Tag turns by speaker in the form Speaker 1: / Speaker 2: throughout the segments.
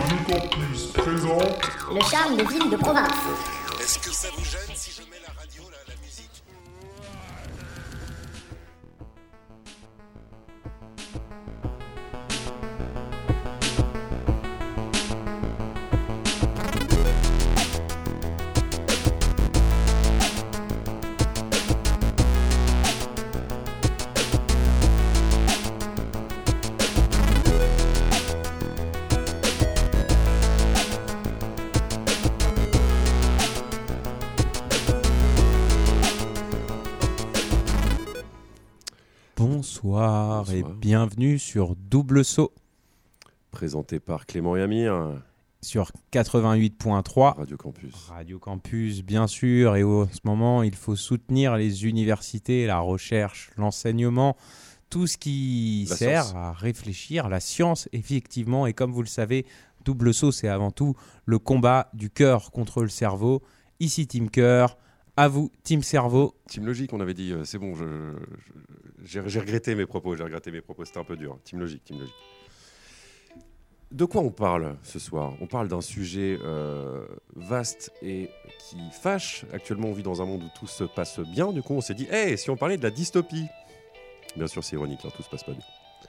Speaker 1: Radio Campus présente
Speaker 2: Le charme de ville de province.
Speaker 3: Est-ce que ça vous gêne si je mets la radio, la musique ?
Speaker 4: Bonsoir et bienvenue sur Double Saut.
Speaker 5: Présenté par Clément et Amir.
Speaker 4: Sur 88.3.
Speaker 5: Radio Campus.
Speaker 4: Radio Campus, bien sûr. Et en ce moment, il faut soutenir les universités, la recherche, l'enseignement, tout ce qui sert à réfléchir, la science, effectivement. Et comme vous le savez, Double Saut, c'est avant tout le combat du cœur contre le cerveau. Ici, Team Cœur. À vous, Team Cerveau.
Speaker 5: Team Logique, on avait dit, c'est bon, j'ai regretté mes propos, c'était un peu dur. Team Logique. De quoi on parle ce soir ? On parle d'un sujet vaste et qui fâche. Actuellement, on vit dans un monde où tout se passe bien. Du coup, on s'est dit, si on parlait de la dystopie ? Bien sûr, c'est ironique, tout se passe pas bien.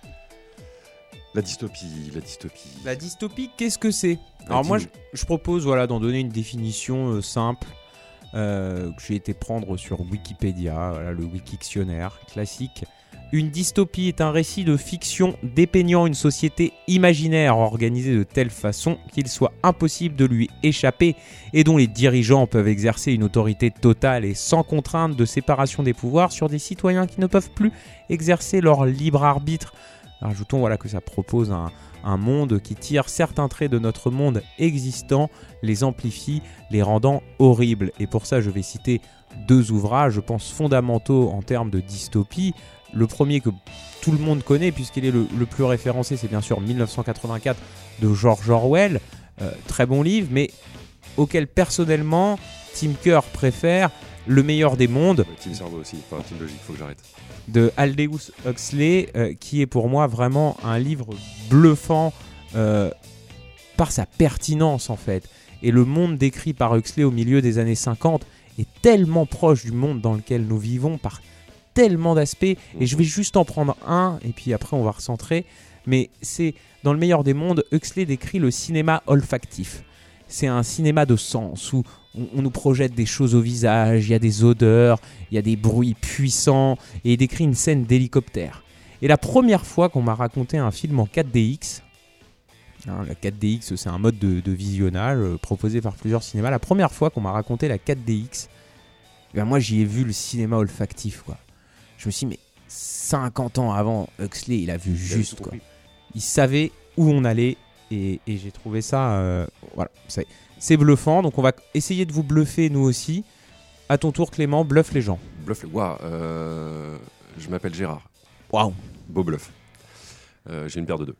Speaker 5: La dystopie.
Speaker 4: La dystopie, qu'est-ce que c'est ? Alors moi, je propose d'en donner une définition simple. Que j'ai été prendre sur Wikipédia, le Wikictionnaire classique. Une dystopie est un récit de fiction dépeignant une société imaginaire organisée de telle façon qu'il soit impossible de lui échapper et dont les dirigeants peuvent exercer une autorité totale et sans contrainte de séparation des pouvoirs sur des citoyens qui ne peuvent plus exercer leur libre arbitre. Ajoutons que ça propose un monde qui tire certains traits de notre monde existant, les amplifie, les rendant horribles. Et pour ça, je vais citer deux ouvrages, je pense, fondamentaux en termes de dystopie. Le premier que tout le monde connaît, puisqu'il est le plus référencé, c'est bien sûr 1984 de George Orwell. Très bon livre, mais auquel personnellement, Team Cœur préfère Le meilleur des mondes.
Speaker 5: Team Cerveau aussi, Team Logique, faut que j'arrête.
Speaker 4: De Aldous Huxley, qui est pour moi vraiment un livre bluffant par sa pertinence en fait. Et le monde décrit par Huxley au milieu des années 50 est tellement proche du monde dans lequel nous vivons par tellement d'aspects. Et je vais juste en prendre un, et puis après on va recentrer. Mais c'est dans Le meilleur des mondes, Huxley décrit le cinéma olfactif. C'est un cinéma de sens où on nous projette des choses au visage, il y a des odeurs, il y a des bruits puissants, et il décrit une scène d'hélicoptère. Et la première fois qu'on m'a raconté un film en 4DX, la 4DX c'est un mode de visionnage proposé par plusieurs cinémas, la première fois qu'on m'a raconté la 4DX, moi j'y ai vu le cinéma olfactif. Je me suis dit, mais 50 ans avant, Huxley il a vu juste. Il savait où on allait, et j'ai trouvé ça... C'est bluffant, donc on va essayer de vous bluffer nous aussi. À ton tour Clément, bluffe les gens.
Speaker 5: Je m'appelle Gérard.
Speaker 4: Waouh.
Speaker 5: Beau bluff. J'ai une paire de deux.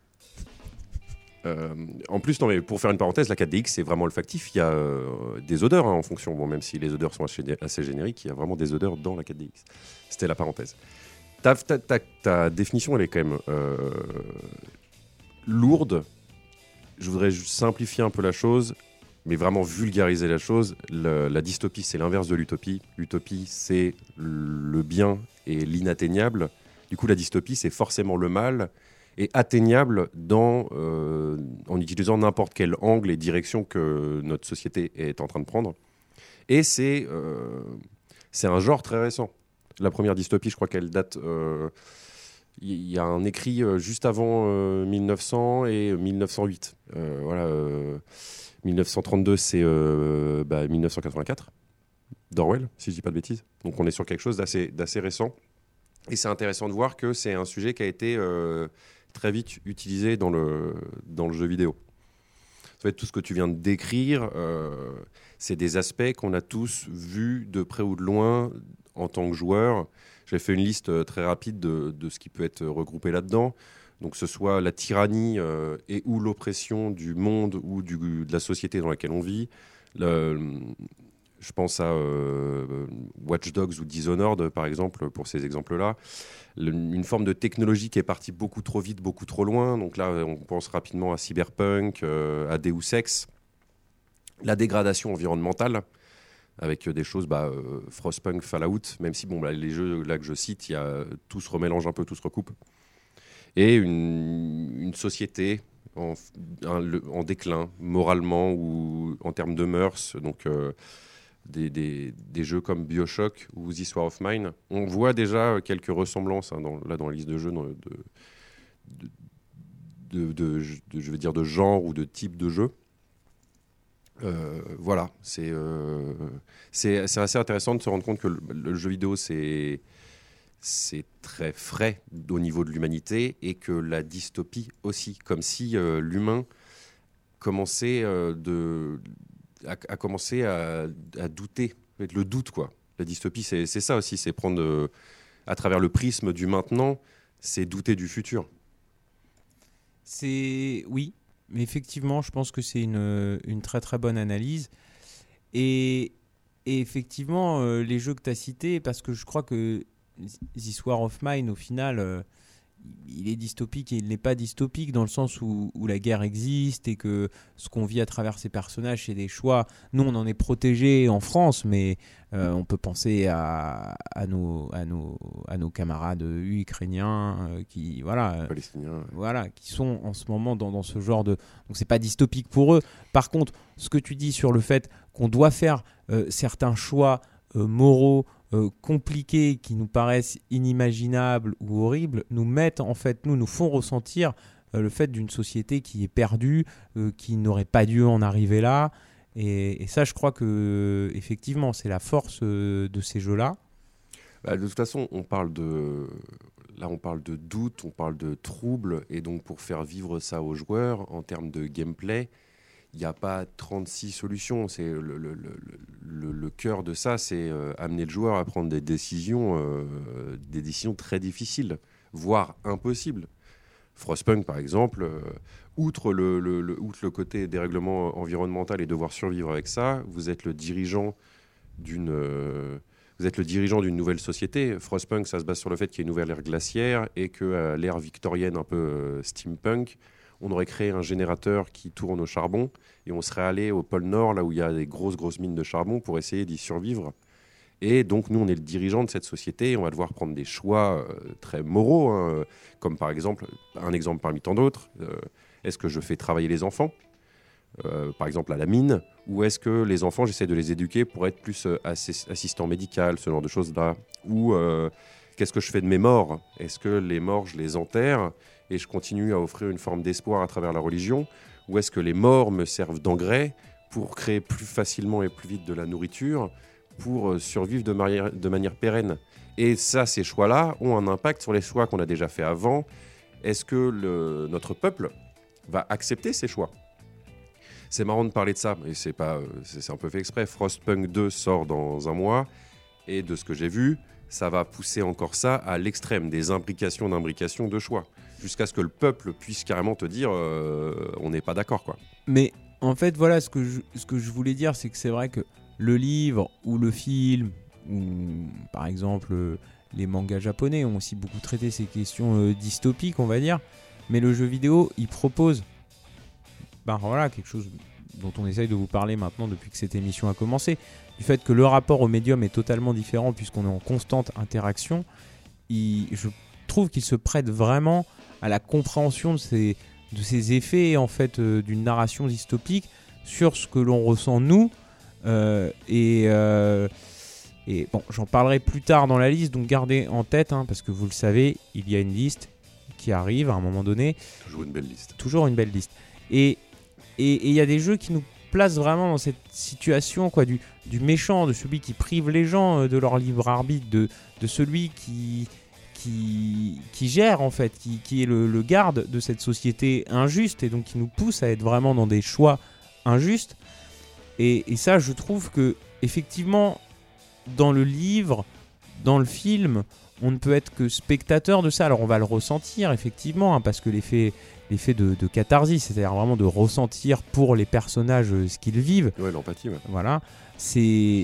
Speaker 5: En plus, non, mais pour faire une parenthèse, la 4DX c'est vraiment olfactif. Il y a des odeurs en fonction, même si les odeurs sont assez génériques, il y a vraiment des odeurs dans la 4DX. C'était la parenthèse. Ta définition elle est quand même lourde. Je voudrais juste simplifier un peu la chose, mais vraiment vulgariser la chose. La dystopie, c'est l'inverse de l'utopie. L'utopie, c'est le bien et l'inatteignable. Du coup, la dystopie, c'est forcément le mal et atteignable en utilisant n'importe quel angle et direction que notre société est en train de prendre. Et c'est un genre très récent. La première dystopie, je crois qu'elle date... Il y a un écrit juste avant 1900 et 1908. 1932, c'est 1984 d'Orwell, si je ne dis pas de bêtises. Donc on est sur quelque chose d'assez récent. Et c'est intéressant de voir que c'est un sujet qui a été très vite utilisé dans le jeu vidéo. En fait, tout ce que tu viens de décrire, c'est des aspects qu'on a tous vus de près ou de loin en tant que joueur. J'ai fait une liste très rapide de ce qui peut être regroupé là-dedans. Donc, que ce soit la tyrannie et ou l'oppression du monde ou de la société dans laquelle on vit, Je pense à Watch Dogs ou Dishonored, par exemple, pour ces exemples-là. Une forme de technologie qui est partie beaucoup trop vite, beaucoup trop loin. Donc là, on pense rapidement à Cyberpunk, à Deus Ex. La dégradation environnementale, avec des choses, Frostpunk, Fallout, même si les jeux là que je cite, tout se remélange un peu, tout se recoupe. Et une société en déclin, moralement ou en termes de mœurs. Donc des jeux comme BioShock ou This War of Mine. On voit déjà quelques ressemblances dans la liste de jeux je veux dire de genre ou de type de jeu. Voilà, c'est assez intéressant de se rendre compte que le jeu vidéo c'est très frais au niveau de l'humanité et que la dystopie aussi, comme si l'humain commençait a commencé à douter, avec le doute quoi. La dystopie c'est ça aussi, c'est prendre à travers le prisme du maintenant, c'est douter du futur.
Speaker 4: Oui, mais effectivement, je pense que c'est une très très bonne analyse. Et effectivement, les jeux que tu as cités, parce que je crois que This War of Mine, au final, il est dystopique et il n'est pas dystopique dans le sens où la guerre existe et que ce qu'on vit à travers ces personnages, c'est des choix. Nous, on en est protégés en France, mais on peut penser à nos camarades ukrainiens
Speaker 5: Palestiniens,
Speaker 4: qui sont en ce moment dans ce genre de... Donc, c'est pas dystopique pour eux. Par contre, ce que tu dis sur le fait qu'on doit faire certains choix moraux compliqués qui nous paraissent inimaginables ou horribles nous font ressentir le fait d'une société qui est perdue, qui n'aurait pas dû en arriver là, et ça je crois que effectivement c'est la force de ces jeux-là.
Speaker 5: De toute façon on parle de doute, on parle de trouble, et donc pour faire vivre ça aux joueurs en termes de gameplay, il n'y a pas 36 solutions. C'est le cœur de ça, c'est amener le joueur à prendre des décisions très difficiles, voire impossibles. Frostpunk, par exemple, outre le côté dérèglement environnemental et devoir survivre avec ça, vous êtes le dirigeant d'une nouvelle société. Frostpunk, ça se base sur le fait qu'il y ait une nouvelle ère glaciaire et que l'ère victorienne un peu steampunk, on aurait créé un générateur qui tourne au charbon et on serait allé au pôle Nord, là où il y a des grosses mines de charbon, pour essayer d'y survivre. Et donc, nous, on est le dirigeant de cette société et on va devoir prendre des choix très moraux, comme par exemple, un exemple parmi tant d'autres, est-ce que je fais travailler les enfants, par exemple à la mine, ou est-ce que les enfants, j'essaie de les éduquer pour être plus assistant médical, ce genre de choses-là, ou qu'est-ce que je fais de mes morts ? Est-ce que les morts, je les enterre et je continue à offrir une forme d'espoir à travers la religion, ou est-ce que les morts me servent d'engrais pour créer plus facilement et plus vite de la nourriture pour survivre de manière pérenne ? Et ça, ces choix-là ont un impact sur les choix qu'on a déjà fait avant. Est-ce que notre peuple va accepter ces choix ? C'est marrant de parler de ça, mais c'est un peu fait exprès. Frostpunk 2 sort dans un mois, et de ce que j'ai vu, ça va pousser encore ça à l'extrême, des imbrications de choix, jusqu'à ce que le peuple puisse carrément te dire on n'est pas d'accord, quoi.
Speaker 4: Mais en fait, voilà, ce que je voulais dire, c'est que c'est vrai que le livre ou le film, ou par exemple les mangas japonais ont aussi beaucoup traité ces questions dystopiques, on va dire, mais le jeu vidéo, il propose quelque chose dont on essaye de vous parler maintenant depuis que cette émission a commencé, du fait que le rapport au médium est totalement différent puisqu'on est en constante interaction. Je trouve qu'il se prête vraiment à la compréhension de ces effets en fait d'une narration dystopique sur ce que l'on ressent nous, et bon, j'en parlerai plus tard dans la liste, donc gardez en tête, parce que vous le savez, il y a une liste qui arrive à un moment donné.
Speaker 5: Toujours une belle liste.
Speaker 4: Et il y a des jeux qui nous placent vraiment dans cette situation, quoi, du méchant, de celui qui prive les gens de leur libre arbitre, de celui qui gère, en fait, qui est le garde de cette société injuste, et donc qui nous pousse à être vraiment dans des choix injustes. Et ça, je trouve que effectivement, dans le livre, dans le film, on ne peut être que spectateur de ça. Alors on va le ressentir effectivement, hein, parce que l'effet de catharsis, c'est-à-dire vraiment de ressentir pour les personnages ce qu'ils vivent.
Speaker 5: Ouais, l'empathie, ouais.
Speaker 4: Voilà, c'est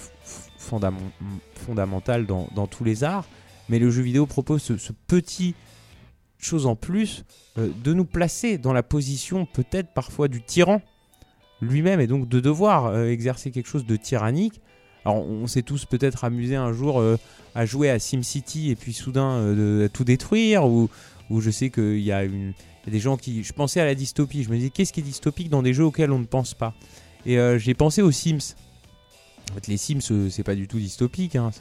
Speaker 4: fondamental dans tous les arts. Mais le jeu vidéo propose ce petit chose en plus de nous placer dans la position peut-être parfois du tyran lui-même, et donc de devoir exercer quelque chose de tyrannique. Alors on s'est tous peut-être amusés un jour à jouer à SimCity et puis soudain à tout détruire, ou je sais qu'il y a des gens qui... Je pensais à la dystopie, je me disais qu'est-ce qui est dystopique dans des jeux auxquels on ne pense pas. Et j'ai pensé aux Sims. En fait, les Sims, c'est pas du tout dystopique, hein.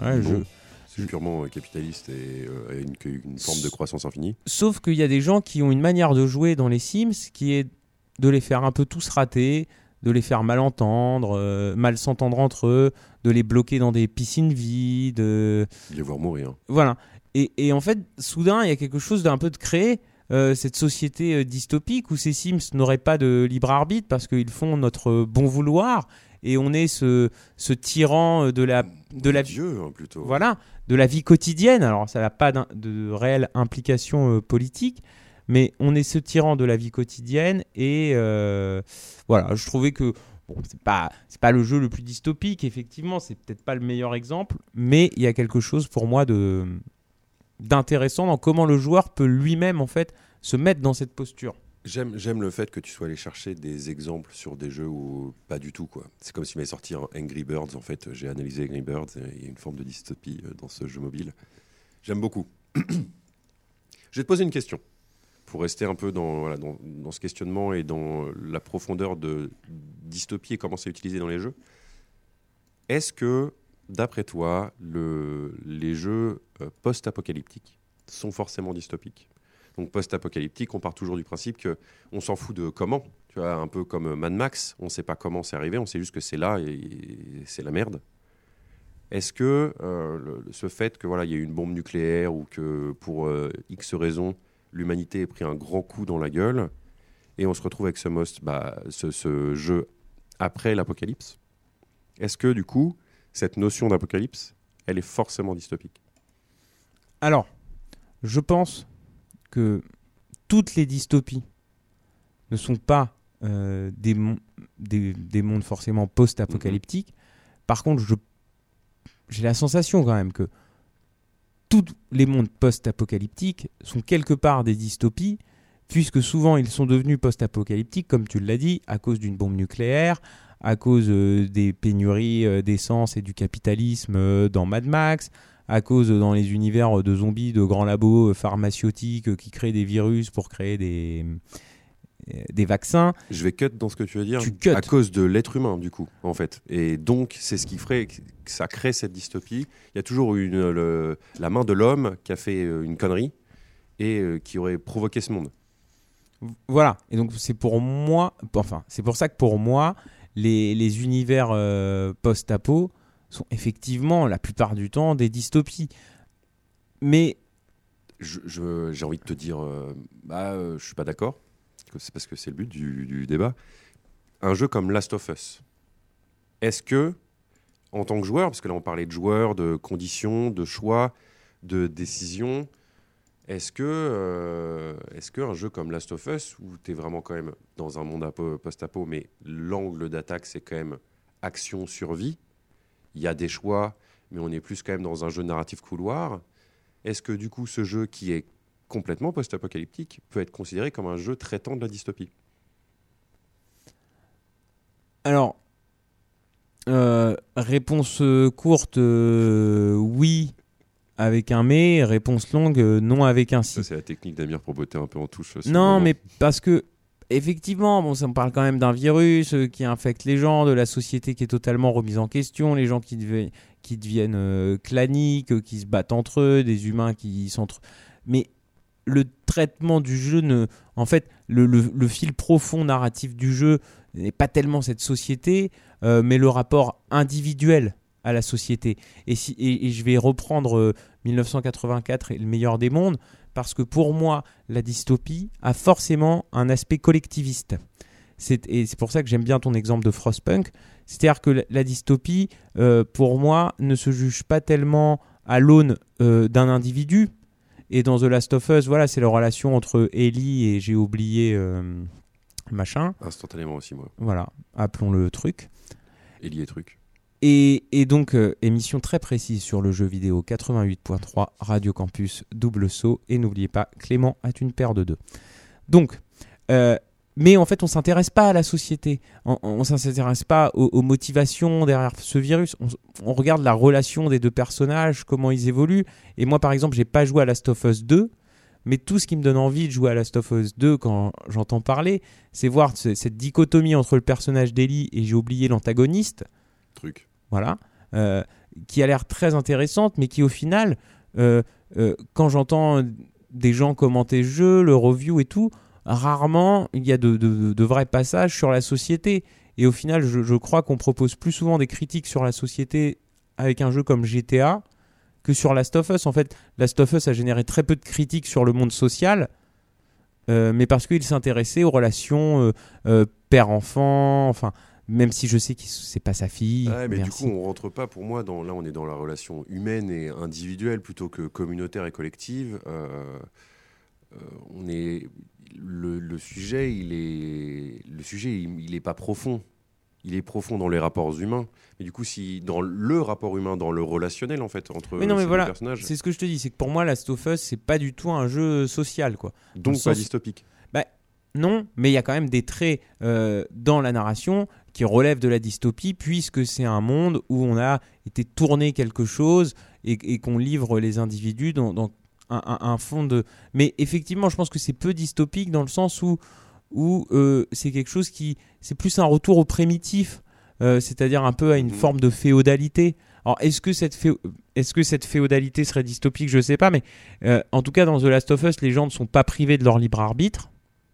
Speaker 5: C'est purement capitaliste et une forme de croissance infinie.
Speaker 4: Sauf qu'il y a des gens qui ont une manière de jouer dans les Sims qui est de les faire un peu tous rater, de les faire mal entendre, mal s'entendre entre eux, de les bloquer dans des piscines vides. De
Speaker 5: les voir mourir.
Speaker 4: Voilà. Et en fait, soudain, il y a quelque chose d'un peu de créer cette société dystopique où ces Sims n'auraient pas de libre arbitre parce qu'ils font notre bon vouloir, et on est ce tyran de la
Speaker 5: Dieu, hein, plutôt.
Speaker 4: Voilà, de la vie quotidienne. Alors ça n'a pas de réelle implication politique, mais on est ce tyran de la vie quotidienne, et voilà, je trouvais que bon, c'est pas le jeu le plus dystopique, effectivement, c'est peut-être pas le meilleur exemple, mais il y a quelque chose pour moi d'intéressant dans comment le joueur peut lui-même en fait se mettre dans cette posture.
Speaker 5: J'aime le fait que tu sois allé chercher des exemples sur des jeux où pas du tout, quoi. C'est comme si m'avait sorti un Angry Birds. En fait, j'ai analysé Angry Birds et il y a une forme de dystopie dans ce jeu mobile. J'aime beaucoup. Je vais te poser une question pour rester un peu dans ce questionnement et dans la profondeur de dystopie et comment c'est utilisé dans les jeux. Est-ce que, d'après toi, les jeux post-apocalyptiques sont forcément dystopiques ? Donc post-apocalyptique, on part toujours du principe qu'on s'en fout de comment. Tu vois, un peu comme Mad Max, on ne sait pas comment c'est arrivé, on sait juste que c'est là et c'est la merde. Est-ce que ce fait que voilà, il y a eu une bombe nucléaire ou que pour X raisons, l'humanité ait pris un grand coup dans la gueule et on se retrouve avec ce jeu après l'apocalypse, est-ce que du coup, cette notion d'apocalypse, elle est forcément dystopique ?
Speaker 4: Alors, je pense que toutes les dystopies ne sont pas des mondes forcément post-apocalyptiques. Par contre, j'ai la sensation quand même que tous les mondes post-apocalyptiques sont quelque part des dystopies, puisque souvent ils sont devenus post-apocalyptiques, comme tu l'as dit, à cause d'une bombe nucléaire, à cause des pénuries d'essence et du capitalisme dans Mad Max, à cause dans les univers de zombies, de grands labos pharmaceutiques qui créent des virus pour créer des vaccins.
Speaker 5: Je vais cut dans ce que tu veux dire.
Speaker 4: Tu
Speaker 5: à cause de l'être humain, du coup, en fait. Et donc, c'est ce qui ferait que ça crée cette dystopie. Il y a toujours la main de l'homme qui a fait une connerie et qui aurait provoqué ce monde.
Speaker 4: Voilà. Et donc, c'est pour ça que pour moi, les univers post-apo sont effectivement, la plupart du temps, des dystopies. Mais...
Speaker 5: J'ai envie de te dire, je suis pas d'accord. C'est parce que c'est le but du débat. Un jeu comme Last of Us, est-ce que, en tant que joueur, parce que là on parlait de joueurs, de conditions, de choix, de décisions, est-ce que un jeu comme Last of Us, où tu es vraiment quand même dans un monde post-apo, mais l'angle d'attaque c'est quand même action-survie, il y a des choix, mais on est plus quand même dans un jeu narratif couloir, est-ce que du coup ce jeu qui est complètement post-apocalyptique peut être considéré comme un jeu traitant de la dystopie ?
Speaker 4: Alors, réponse courte, oui, avec un mais. Réponse longue, non, avec un si.
Speaker 5: Ça, c'est la technique d'Amir pour botter un peu en touche.
Speaker 4: Non, mais parce que, effectivement, on parle quand même d'un virus qui infecte les gens, de la société qui est totalement remise en question, les gens qui deviennent claniques, qui se battent entre eux, des humains qui s'entre... Mais le traitement du jeu, en fait, le fil profond narratif du jeu n'est pas tellement cette société, mais le rapport individuel à la société. Et je vais reprendre 1984 et le meilleur des mondes, parce que pour moi, la dystopie a forcément un aspect collectiviste. Et c'est pour ça que j'aime bien ton exemple de Frostpunk. C'est-à-dire que la dystopie, pour moi, ne se juge pas tellement à l'aune d'un individu. Et dans The Last of Us, voilà, c'est la relation entre Ellie et j'ai oublié machin.
Speaker 5: Instantanément aussi, moi.
Speaker 4: Voilà, appelons-le truc.
Speaker 5: Ellie et truc.
Speaker 4: Et donc, émission très précise sur le jeu vidéo 88.3, Radio Campus, double saut. Et n'oubliez pas, Clément a une paire de 2. Donc, mais en fait, on ne s'intéresse pas à la société. On ne s'intéresse pas aux motivations derrière ce virus. On regarde la relation des deux personnages, comment ils évoluent. Et moi, par exemple, je n'ai pas joué à Last of Us 2. Mais tout ce qui me donne envie de jouer à Last of Us 2 quand j'entends parler, c'est voir cette dichotomie entre le personnage d'Ellie et j'ai oublié l'antagoniste.
Speaker 5: Truc.
Speaker 4: Voilà. Qui a l'air très intéressante, mais qui au final, quand j'entends des gens commenter le jeu, le review et tout, rarement il y a de vrais passages sur la société. Et au final, je crois qu'on propose plus souvent des critiques sur la société avec un jeu comme GTA que sur Last of Us. En fait, Last of Us a généré très peu de critiques sur le monde social, mais parce qu'il s'intéressait aux relations père-enfant, enfin, même si je sais que c'est pas sa fille.
Speaker 5: Ouais, mais
Speaker 4: merci.
Speaker 5: du coup, on rentre pas, pour moi, là, on est dans la relation humaine et individuelle plutôt que communautaire et collective. On est... Le sujet, il est pas profond. Il est profond dans les rapports humains. Mais du coup, si dans le rapport humain, dans le relationnel, en fait, entre
Speaker 4: mais non, mais
Speaker 5: ces
Speaker 4: voilà,
Speaker 5: deux personnages.
Speaker 4: c'est ce que je te dis, c'est que pour moi, Last of Us, c'est pas du tout un jeu social, quoi.
Speaker 5: Donc pas dystopique.
Speaker 4: Non, mais il y a quand même des traits dans la narration qui relèvent de la dystopie, puisque c'est un monde où on a été tourné quelque chose et qu'on livre les individus dans un fond de... Mais effectivement, je pense que c'est peu dystopique dans le sens où c'est quelque chose qui... C'est plus un retour au primitif, c'est-à-dire un peu à une forme de féodalité. Alors, est-ce que cette féodalité serait dystopique ? Je ne sais pas, mais en tout cas, dans The Last of Us, les gens ne sont pas privés de leur libre arbitre.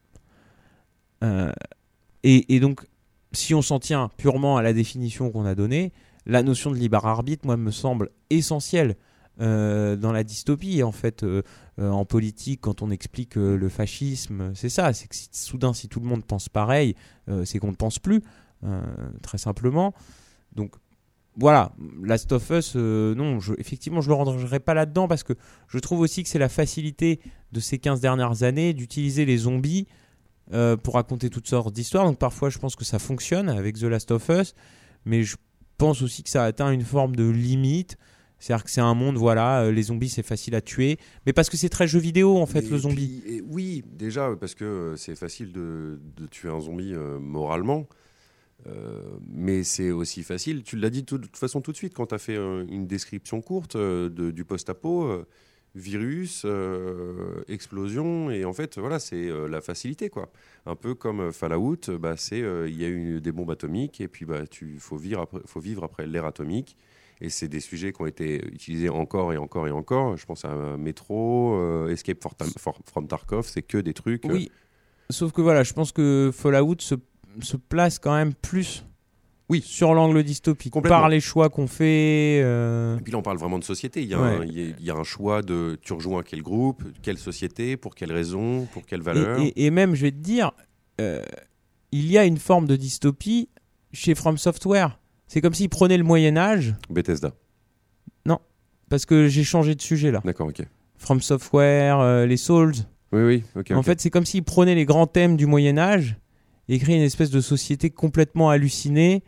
Speaker 4: Et donc, si on s'en tient purement à la définition qu'on a donnée, la notion de libre arbitre, moi, me semble essentielle dans la dystopie. En fait, en politique, quand on explique le fascisme, c'est ça, c'est que soudain, si tout le monde pense pareil, c'est qu'on ne pense plus, très simplement. Donc, voilà, Last of Us, non, effectivement, je ne le rangerai pas là-dedans parce que je trouve aussi que c'est la facilité de ces 15 dernières années d'utiliser les zombies pour raconter toutes sortes d'histoires. Donc parfois, je pense que ça fonctionne avec The Last of Us, mais je pense aussi que ça atteint une forme de limite. C'est-à-dire que c'est un monde, voilà, les zombies, c'est facile à tuer, mais parce que c'est très jeu vidéo, en fait, le zombie.
Speaker 5: Oui, déjà, parce que c'est facile de tuer un zombie moralement. Mais c'est aussi facile, tu l'as dit de toute façon tout de suite quand tu as fait une description courte du post-apo, virus, explosion, et en fait voilà, c'est la facilité quoi. Un peu comme Fallout, c'est il y a eu des bombes atomiques et puis faut vivre après l'ère atomique, et c'est des sujets qui ont été utilisés encore et encore et encore. Je pense à Metro, Escape from Tarkov, c'est que des trucs.
Speaker 4: Oui, sauf que voilà, je pense que Fallout se place quand même plus sur l'angle dystopique, par les choix qu'on fait.
Speaker 5: Et puis là, on parle vraiment de société. Il y a un choix de tu rejoins quel groupe, quelle société, pour quelle raison, pour quelle valeur.
Speaker 4: Et même, je vais te dire, il y a une forme de dystopie chez From Software. C'est comme s'ils prenaient le Moyen-Âge.
Speaker 5: Bethesda.
Speaker 4: Non, parce que j'ai changé de sujet là.
Speaker 5: D'accord, ok.
Speaker 4: From Software, les Souls.
Speaker 5: Oui, ok.
Speaker 4: En fait, c'est comme s'ils prenaient les grands thèmes du Moyen-Âge et créaient une espèce de société complètement hallucinée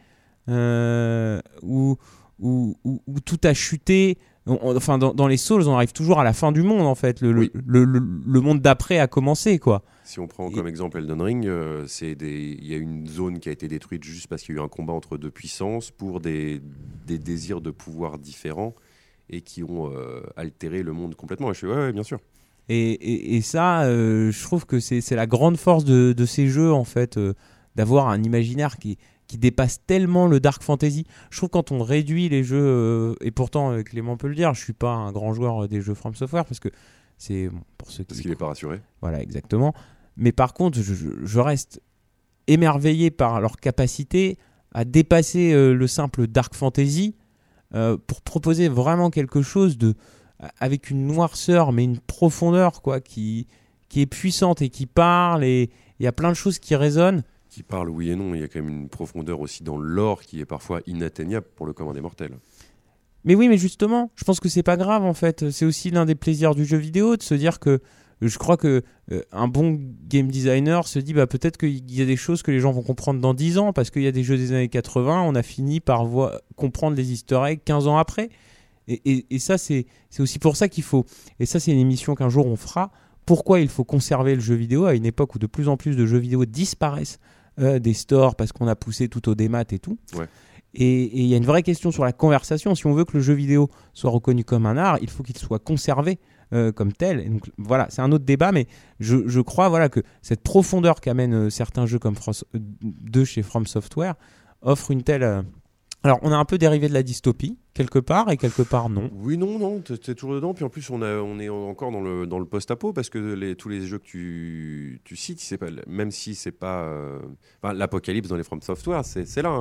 Speaker 4: où tout a chuté. Enfin, dans les Souls, on arrive toujours à la fin du monde, en fait. Le monde d'après a commencé, quoi.
Speaker 5: Si on prend comme exemple Elden Ring, il y a une zone qui a été détruite juste parce qu'il y a eu un combat entre deux puissances pour des désirs de pouvoir différents et qui ont altéré le monde complètement. Et je suis ouais, bien sûr.
Speaker 4: Et ça, je trouve que c'est la grande force de ces jeux, en fait, d'avoir un imaginaire qui dépasse tellement le dark fantasy. Je trouve que quand on réduit les jeux, et pourtant Clément peut le dire, je suis pas un grand joueur des jeux From Software parce que c'est pour ceux qui...
Speaker 5: Parce qu'il n'est pas rassuré.
Speaker 4: Voilà, exactement. Mais par contre, je reste émerveillé par leur capacité à dépasser le simple dark fantasy pour proposer vraiment quelque chose avec une noirceur mais une profondeur quoi, qui est puissante et qui parle, et il y a plein de choses qui résonnent.
Speaker 5: Qui parle oui et non, il y a quand même une profondeur aussi dans l'or qui est parfois inatteignable pour le commun des mortels.
Speaker 4: Mais oui, mais justement, je pense que c'est pas grave en fait. C'est aussi l'un des plaisirs du jeu vidéo de se dire que je crois que un bon game designer se dit peut-être qu'il y a des choses que les gens vont comprendre dans 10 ans parce qu'il y a des jeux des années 80, on a fini par comprendre les easter eggs 15 ans après. Et ça, c'est aussi pour ça qu'il faut... Et ça, c'est une émission qu'un jour on fera. Pourquoi il faut conserver le jeu vidéo à une époque où de plus en plus de jeux vidéo disparaissent des stores parce qu'on a poussé tout au démat et tout.
Speaker 5: Ouais.
Speaker 4: Et il y a une vraie question sur la conversation. Si on veut que le jeu vidéo soit reconnu comme un art, il faut qu'il soit conservé comme tel. Et donc voilà, c'est un autre débat, mais je crois que cette profondeur qu'amènent certains jeux comme de chez From Software offre une telle... Alors, on a un peu dérivé de la dystopie, quelque part, et quelque part non.
Speaker 5: Oui, non, t'es toujours dedans. Puis en plus, on est encore dans le post-apo, parce que tous les jeux que tu cites, c'est pas, même si c'est pas... l'apocalypse dans les From Software, c'est là.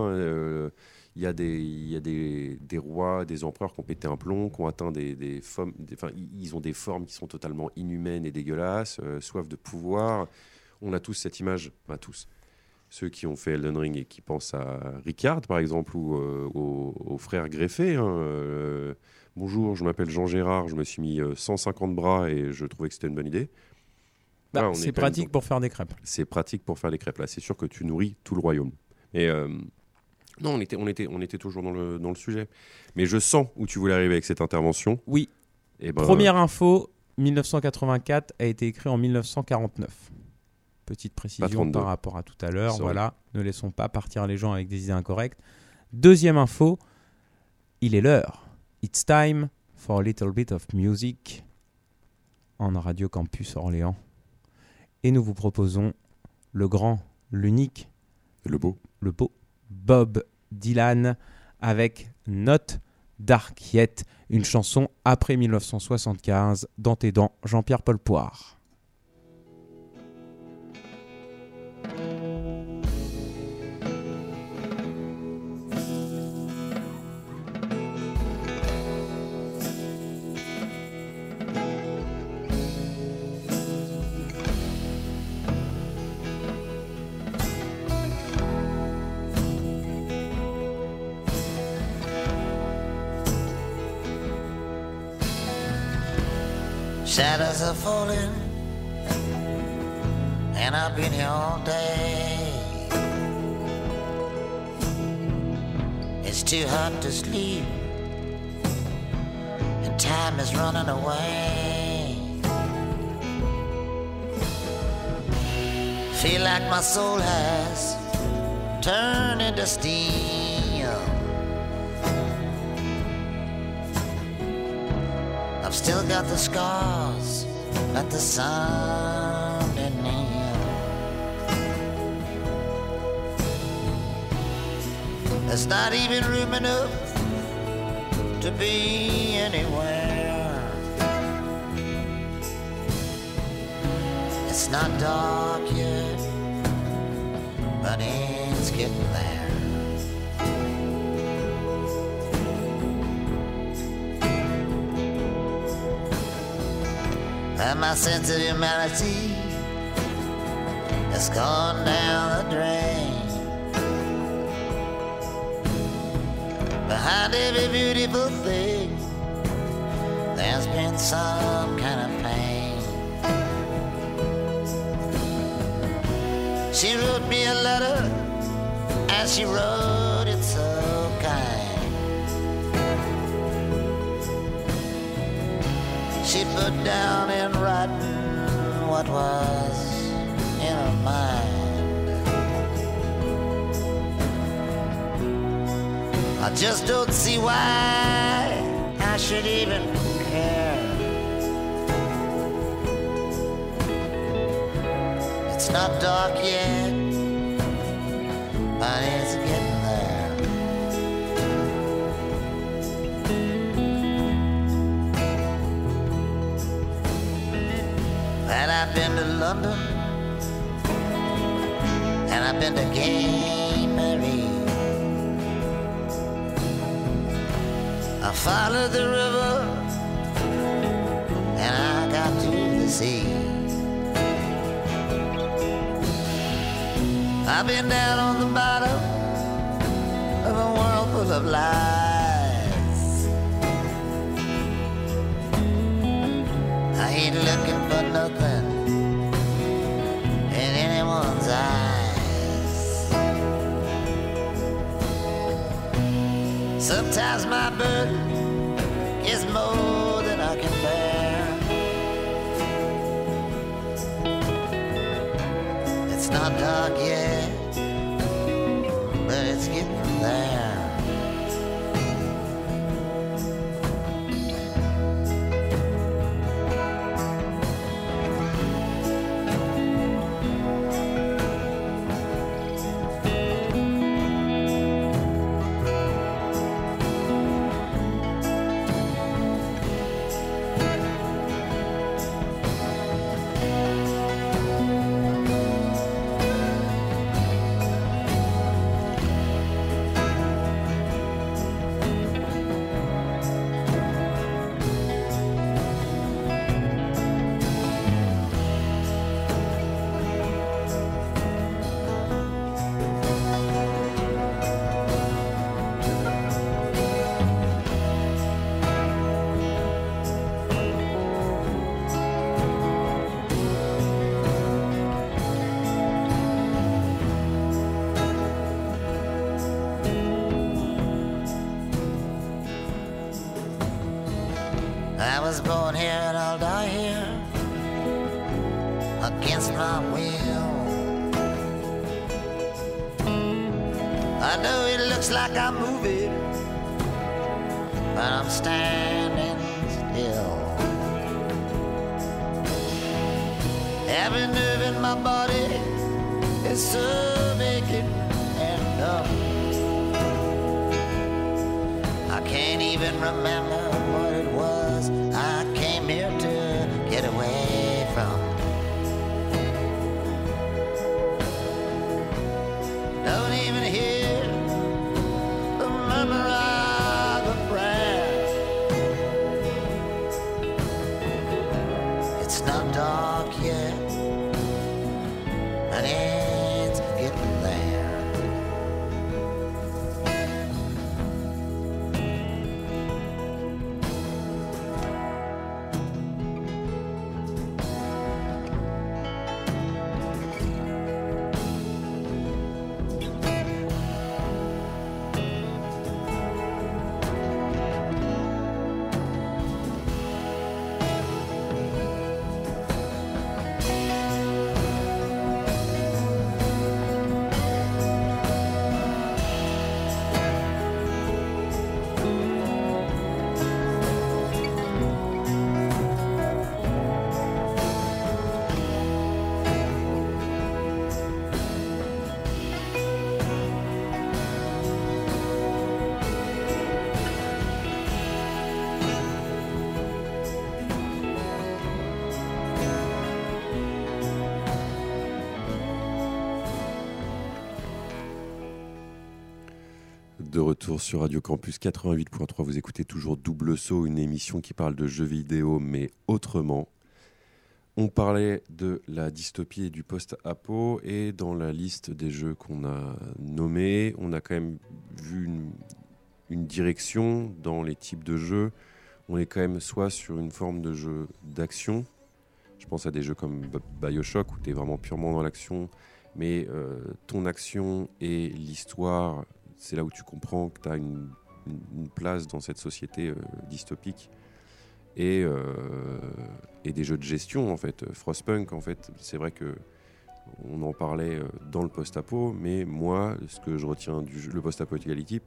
Speaker 5: Il y a des rois, des empereurs qui ont pété un plomb, qui ont atteint des formes... ils ont des formes qui sont totalement inhumaines et dégueulasses, soif de pouvoir. On a tous cette image, enfin tous... Ceux qui ont fait Elden Ring et qui pensent à Ricard, par exemple, ou aux frères greffés. Bonjour, je m'appelle Jean Gérard, je me suis mis 150 bras et je trouvais que c'était une bonne idée.
Speaker 4: C'est pratique pour faire des crêpes.
Speaker 5: C'est pratique pour faire des crêpes. Là, c'est sûr que tu nourris tout le royaume. Et non, on était toujours dans le sujet. Mais je sens où tu voulais arriver avec cette intervention.
Speaker 4: Oui. Première info, 1984 a été écrit en 1949. Petite précision par rapport à tout à l'heure. Voilà, ne laissons pas partir les gens avec des idées incorrectes. Deuxième info, il est l'heure. It's time for a little bit of music en Radio Campus Orléans. Et nous vous proposons le grand, l'unique,
Speaker 5: le beau
Speaker 4: Bob Dylan avec Not Dark Yet, une chanson après 1975 dans tes dents, Jean-Pierre Paul Poire.
Speaker 6: Shadows are falling, and I've been here all day. It's too hot to sleep, and time is running away. Feel like my soul has turned into steam. I've still got the scars that the sun didn't heal. There's not even room enough to be anywhere. It's not dark yet, but it's getting there. And my sense of humanity has gone down the drain. Behind every beautiful thing, there's been some kind of pain. She wrote me a letter, and she wrote it so kind. She put down in writing what was in her mind. I just don't see why I should even care. It's not dark yet, but it's getting there. And I've been to London, and I've been to Gay Mary. I followed the river, and I got to the sea. I've been down on the bottom of a world full of lies. ain't looking for nothing in anyone's eyes. Sometimes my burden is more than I can bear. It's not dark yet, but it's getting there. I was born here and I'll die here against my will. I know it looks like I'm moving, but I'm standing still. Every nerve in my body is so vacant and numb. I can't even remember what it was I came here to get away from. Don't even hear the murmur of a prayer. It's not dark yet, but it's getting there.
Speaker 5: De retour sur Radio Campus 88.3, vous écoutez toujours Double Saut, une émission qui parle de jeux vidéo, mais autrement. On parlait de la dystopie et du post-apo, et dans la liste des jeux qu'on a nommés, on a quand même vu une direction dans les types de jeux. On est quand même soit sur une forme de jeu d'action, je pense à des jeux comme BioShock, où tu es vraiment purement dans l'action, mais ton action et l'histoire... C'est là où tu comprends que tu as une place dans cette société dystopique. Et des jeux de gestion, en fait. Frostpunk, en fait, c'est vrai qu'on en parlait dans le post-apo, mais moi, ce que je retiens du jeu, le post-apocalyptique,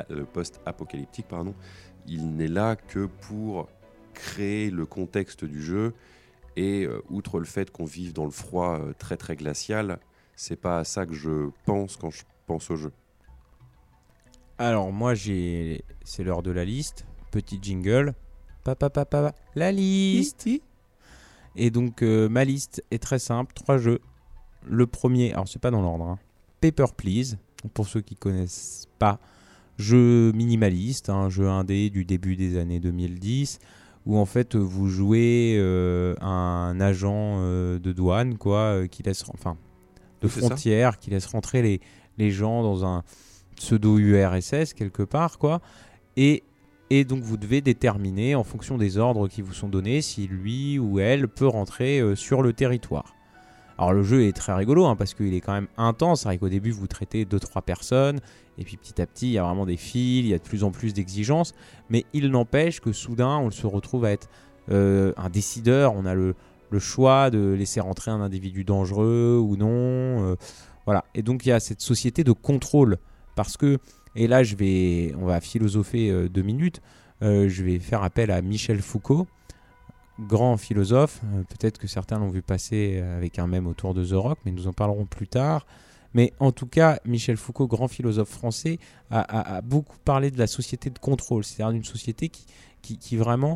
Speaker 5: il n'est là que pour créer le contexte du jeu. Et outre le fait qu'on vive dans le froid très très glacial, c'est pas à ça que je pense quand je pense au jeu.
Speaker 4: Alors moi c'est l'heure de la liste, petit jingle, la liste. Et donc ma liste est très simple, 3 jeux. Le premier, alors c'est pas dans l'ordre, hein. Paper Please, pour ceux qui connaissent pas, jeu minimaliste, un jeu indé du début des années 2010, où en fait vous jouez un agent de douane, quoi, qui laisse, enfin, de frontière, qui laisse rentrer les gens dans un pseudo URSS quelque part, quoi, et Et donc vous devez déterminer en fonction des ordres qui vous sont donnés si lui ou elle peut rentrer sur le territoire. Alors le jeu est très rigolo parce qu'il est quand même intense. C'est vrai qu'au début vous traitez 2-3 personnes et puis petit à petit il y a vraiment des fils, il y a de plus en plus d'exigences. Mais il n'empêche que soudain on se retrouve à être un décideur. On a le choix de laisser rentrer un individu dangereux ou non. Voilà. Et donc il y a cette société de contrôle parce que, et là on va philosopher 2 minutes, je vais faire appel à Michel Foucault, grand philosophe, peut-être que certains l'ont vu passer avec un mème autour de The Rock, mais nous en parlerons plus tard. Mais en tout cas, Michel Foucault, grand philosophe français, a beaucoup parlé de la société de contrôle, c'est-à-dire d'une société qui vraiment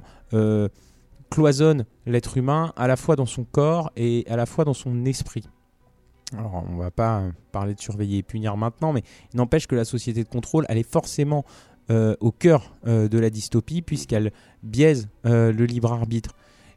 Speaker 4: cloisonne l'être humain à la fois dans son corps et à la fois dans son esprit. Alors, on ne va pas parler de surveiller et punir maintenant, mais il n'empêche que la société de contrôle, elle est forcément au cœur de la dystopie, puisqu'elle biaise le libre arbitre.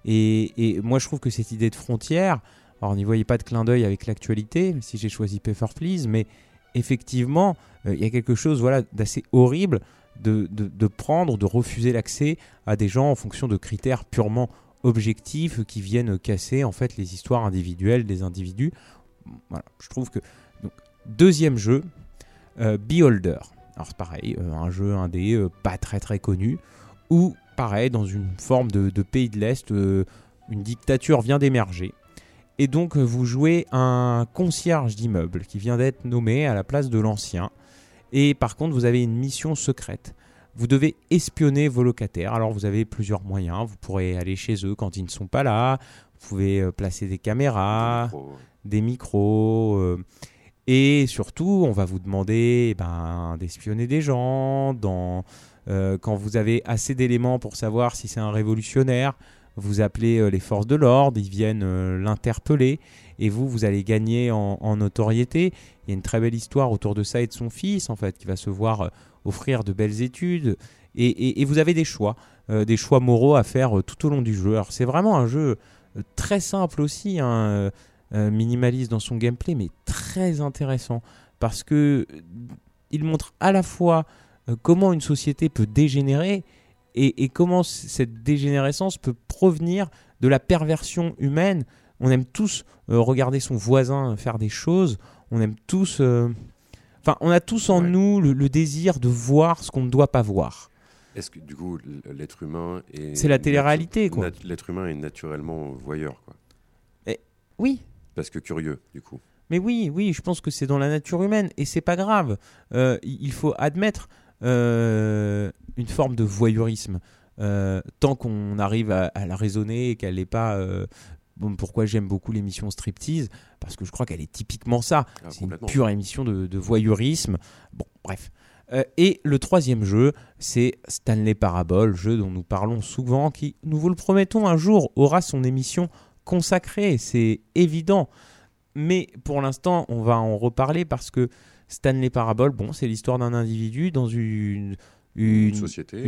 Speaker 4: Et moi, je trouve que cette idée de frontière, alors n'y voyez pas de clin d'œil avec l'actualité, si j'ai choisi Pepper Please, mais effectivement, il y a quelque chose d'assez horrible de prendre, de refuser l'accès à des gens en fonction de critères purement objectifs qui viennent casser en fait les histoires individuelles des individus. Voilà, je trouve que donc, deuxième jeu, Beholder. Alors c'est pareil, un jeu indé pas très très connu, où pareil dans une forme de pays de l'Est, une dictature vient d'émerger. Et donc vous jouez un concierge d'immeuble qui vient d'être nommé à la place de l'ancien. Et par contre vous avez une mission secrète. Vous devez espionner vos locataires. Alors vous avez plusieurs moyens. Vous pourrez aller chez eux quand ils ne sont pas là. Vous pouvez placer des caméras, des micros. Et surtout, on va vous demander d'espionner des gens. Quand vous avez assez d'éléments pour savoir si c'est un révolutionnaire, vous appelez les forces de l'ordre. Ils viennent l'interpeller. Et vous allez gagner en notoriété. Il y a une très belle histoire autour de ça et de son fils, en fait, qui va se voir offrir de belles études. Et vous avez des choix moraux à faire tout au long du jeu. Alors, c'est vraiment un jeu très simple aussi, minimaliste dans son gameplay, mais très intéressant parce que il montre à la fois comment une société peut dégénérer et comment cette dégénérescence peut provenir de la perversion humaine. On aime tous regarder son voisin faire des choses, on aime tous on a tous en nous le désir de voir ce qu'on ne doit pas voir.
Speaker 5: Est-ce que du coup l'être humain est...
Speaker 4: C'est la télé-réalité quoi.
Speaker 5: L'être humain est naturellement voyeur quoi.
Speaker 4: Oui.
Speaker 5: Parce que curieux du coup.
Speaker 4: Mais oui, je pense que c'est dans la nature humaine et c'est pas grave. Il faut admettre une forme de voyeurisme tant qu'on arrive à la raisonner et qu'elle n'est pas... pourquoi j'aime beaucoup l'émission Striptease ? Parce que je crois qu'elle est typiquement ça. C'est une pure émission de voyeurisme. Bon, bref. Et le troisième jeu, c'est Stanley Parable, jeu dont nous parlons souvent, qui, nous vous le promettons, un jour aura son émission consacrée, c'est évident. Mais pour l'instant, on va en reparler parce que Stanley Parable, c'est l'histoire d'un individu dans une société,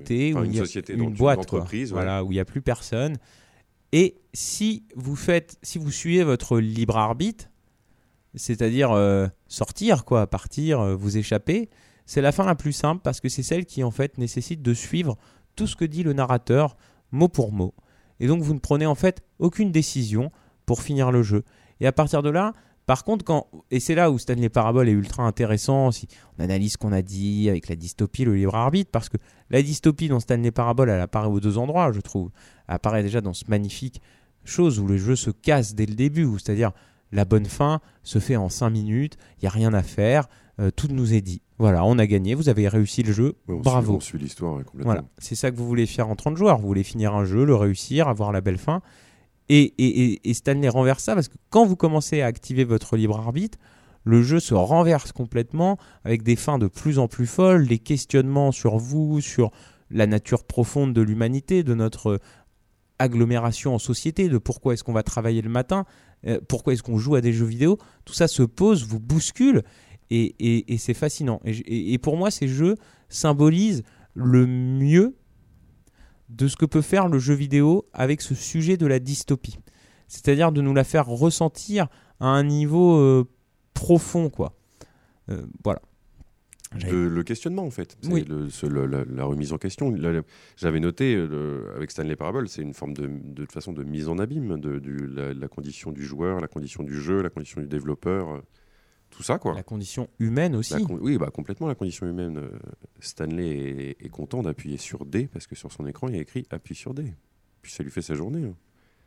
Speaker 4: une boîte,
Speaker 5: entreprise,
Speaker 4: voilà, où il n'y a plus personne. Et si vous suivez votre libre arbitre, c'est-à-dire sortir, partir, vous échapper, c'est la fin la plus simple parce que c'est celle qui en fait nécessite de suivre tout ce que dit le narrateur mot pour mot. Et donc vous ne prenez en fait aucune décision pour finir le jeu. Et à partir de là, par contre, et c'est là où Stanley Parable est ultra intéressant, si on analyse ce qu'on a dit avec la dystopie, le libre arbitre, parce que la dystopie dans Stanley Parable, elle apparaît aux deux endroits, je trouve. Elle apparaît déjà dans ce magnifique chose où le jeu se casse dès le début, c'est-à-dire la bonne fin se fait en 5 minutes, il n'y a rien à faire, tout nous est dit. Voilà, on a gagné, vous avez réussi le jeu, bravo.
Speaker 5: On suit l'histoire complètement.
Speaker 4: Voilà, c'est ça que vous voulez faire en 30 joueurs, vous voulez finir un jeu, le réussir, avoir la belle fin. Et Stanley renverse ça parce que quand vous commencez à activer votre libre arbitre, le jeu se renverse complètement avec des fins de plus en plus folles, des questionnements sur vous, sur la nature profonde de l'humanité, de notre agglomération en société, de pourquoi est-ce qu'on va travailler le matin, pourquoi est-ce qu'on joue à des jeux vidéo. Tout ça se pose, vous bouscule et c'est fascinant. Et pour moi, ces jeux symbolisent le mieux de ce que peut faire le jeu vidéo avec ce sujet de la dystopie. C'est-à-dire de nous la faire ressentir à un niveau profond, quoi. Voilà.
Speaker 5: le questionnement en fait. C'est
Speaker 4: Oui.
Speaker 5: la remise en question. J'avais noté avec Stanley Parable, c'est une forme de toute façon de mise en abîme de la condition du joueur, la condition du jeu, la condition du développeur, tout ça quoi.
Speaker 4: La condition humaine aussi.
Speaker 5: Oui, complètement la condition humaine. Stanley est content d'appuyer sur D parce que sur son écran il y a écrit appuie sur D. Puis ça lui fait sa journée. Hein.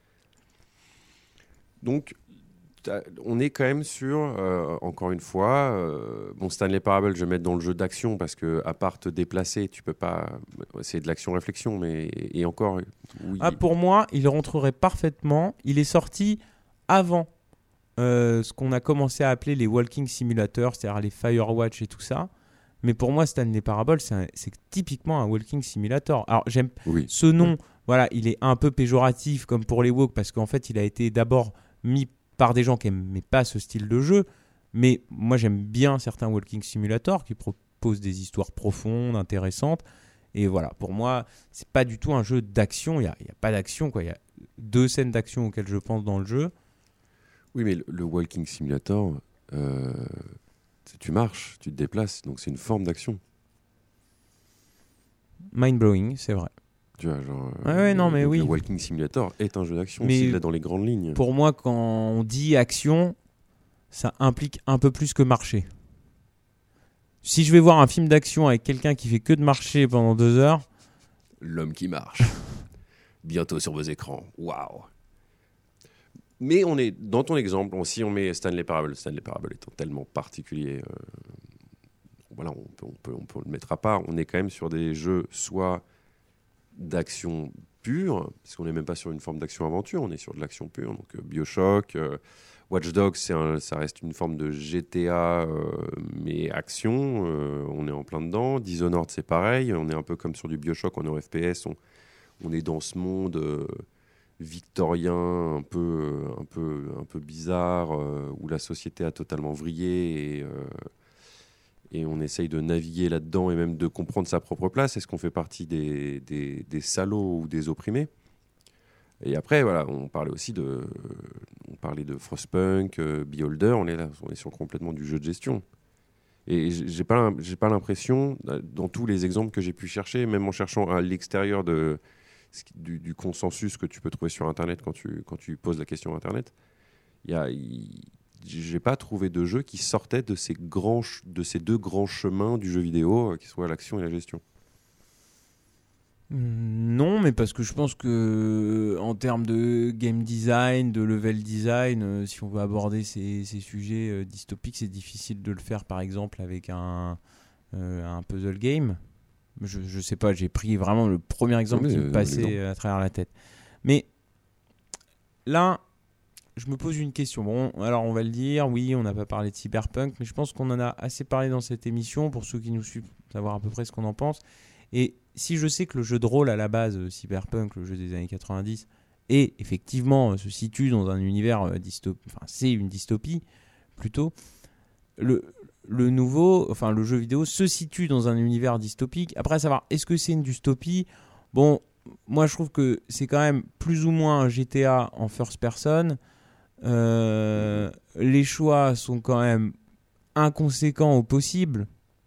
Speaker 5: Donc on est quand même sur, encore une fois, Stanley Parable, je vais mettre dans le jeu d'action parce que à part te déplacer, tu peux pas. C'est de l'action-réflexion, mais et encore. Oui.
Speaker 4: Pour moi, il rentrerait parfaitement. Il est sorti avant ce qu'on a commencé à appeler les walking simulators, c'est-à-dire les Firewatch et tout ça. Mais pour moi, Stanley Parable, c'est typiquement un walking simulator. Alors j'aime ce nom. Voilà, il est un peu péjoratif comme pour les walk parce qu'en fait, il a été d'abord mis par des gens qui n'aimaient pas ce style de jeu, mais moi j'aime bien certains walking simulators qui proposent des histoires profondes, intéressantes, et voilà, pour moi c'est pas du tout un jeu d'action, il y a pas d'action quoi, il y a 2 scènes d'action auxquelles je pense dans le jeu.
Speaker 5: Oui, mais le walking simulator, tu marches, tu te déplaces, donc c'est une forme d'action.
Speaker 4: Mind blowing, c'est vrai.
Speaker 5: Tu vois, genre,
Speaker 4: mais oui.
Speaker 5: Le walking simulator est un jeu d'action,
Speaker 4: mais
Speaker 5: s'il est dans les grandes lignes.
Speaker 4: Pour moi, quand on dit action, ça implique un peu plus que marcher. Si je vais voir un film d'action avec quelqu'un qui fait que de marcher pendant 2 heures...
Speaker 5: L'homme qui marche. Bientôt sur vos écrans. Waouh. Mais on est, dans ton exemple, si on met Stanley Parable étant tellement particulier, voilà, on peut le mettre à part. On est quand même sur des jeux soit d'action pure, parce qu'on n'est même pas sur une forme d'action-aventure, on est sur de l'action pure. Donc BioShock, Watch Dogs, ça reste une forme de GTA, mais action, on est en plein dedans. Dishonored, c'est pareil, on est un peu comme sur du BioShock, on est en FPS, on est dans ce monde victorien, un peu bizarre, où la société a totalement vrillé et on essaye de naviguer là-dedans et même de comprendre sa propre place. Est-ce qu'on fait partie des salauds ou des opprimés ? Et après, voilà, on parlait de Frostpunk, Beholder, on est sur complètement du jeu de gestion. Et j'ai pas l'impression, dans tous les exemples que j'ai pu chercher, même en cherchant à l'extérieur du consensus que tu peux trouver sur Internet quand tu poses la question Internet, j'ai pas trouvé de jeu qui sortait de ces 2 grands chemins du jeu vidéo, qui soient l'action et la gestion.
Speaker 4: Non, mais parce que je pense que en termes de game design, de level design, si on veut aborder ces sujets dystopiques, c'est difficile de le faire par exemple avec un puzzle game. Je sais pas, j'ai pris vraiment le premier exemple qui me passait à travers la tête. Mais là, je me pose une question. Bon, alors on va le dire, oui, on n'a pas parlé de Cyberpunk, mais je pense qu'on en a assez parlé dans cette émission pour ceux qui nous suivent, savoir à peu près ce qu'on en pense. Et si je sais que le jeu de rôle à la base, Cyberpunk, le jeu des années 90, et effectivement se situe dans un univers dystopique, enfin c'est une dystopie plutôt, le jeu vidéo se situe dans un univers dystopique. Après, à savoir, est-ce que c'est une dystopie ? Bon, moi je trouve que c'est quand même plus ou moins un GTA en first person. Les choix sont quand même inconséquents au possible.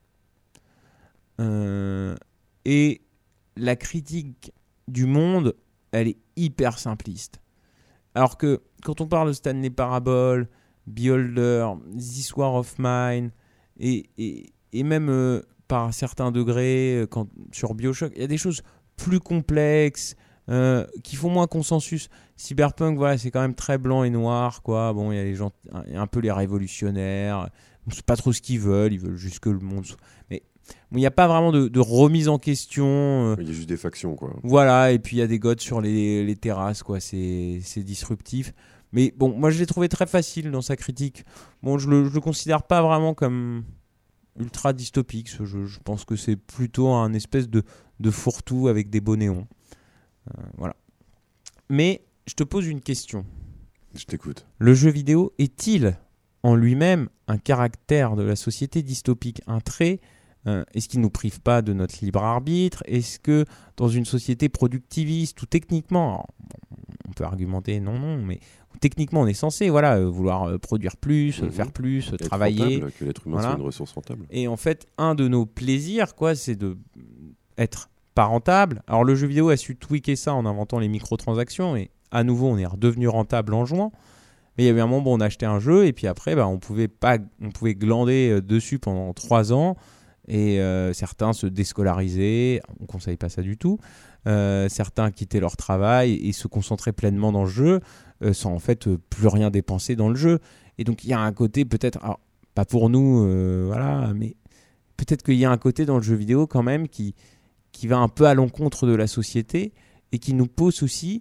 Speaker 4: Et la critique du monde, elle est hyper simpliste. Alors que quand on parle de Stanley Parable, Beholder, This War of Mine, et même par certains degrés, sur BioShock, il y a des choses plus complexes, qui font moins consensus. Cyberpunk, voilà, c'est quand même très blanc et noir, quoi. Bon, il y a les gens, un peu les révolutionnaires, on ne sait pas trop ce qu'ils veulent juste que le monde soit... Mais il n'y a pas vraiment de remise en question.
Speaker 5: Il y a juste des factions, quoi.
Speaker 4: Voilà, et puis il y a des gods sur les terrasses, quoi. C'est disruptif. Mais bon, moi je l'ai trouvé très facile dans sa critique. Bon, je le considère pas vraiment comme ultra dystopique, ce jeu. Je pense que c'est plutôt un espèce de fourre-tout avec des beaux néons. Voilà. Mais je te pose une question.
Speaker 5: Je t'écoute.
Speaker 4: Le jeu vidéo est-il en lui-même un caractère de la société dystopique, un trait? Est-ce qu'il ne nous prive pas de notre libre arbitre? Est-ce que dans une société productiviste ou techniquement, alors, on peut argumenter non, mais techniquement, on est censé vouloir produire plus, faire plus,
Speaker 5: Être
Speaker 4: travailler.
Speaker 5: rentable, que l'être humain
Speaker 4: Voilà.
Speaker 5: soit une ressource rentable.
Speaker 4: Et en fait, un de nos plaisirs, c'est de être pas rentable. Alors, le jeu vidéo a su tweaker ça en inventant les microtransactions. Et à nouveau, on est redevenu rentable en jouant. Mais il y avait un moment où on achetait un jeu et puis après, on pouvait glander dessus pendant 3 ans. Et certains se déscolarisaient. On ne conseille pas ça du tout. Certains quittaient leur travail et se concentraient pleinement dans le jeu sans en fait plus rien dépenser dans le jeu. Et donc, il y a un côté peut-être... Alors, pas pour nous, mais peut-être qu'il y a un côté dans le jeu vidéo quand même qui va un peu à l'encontre de la société et qui nous pousse aussi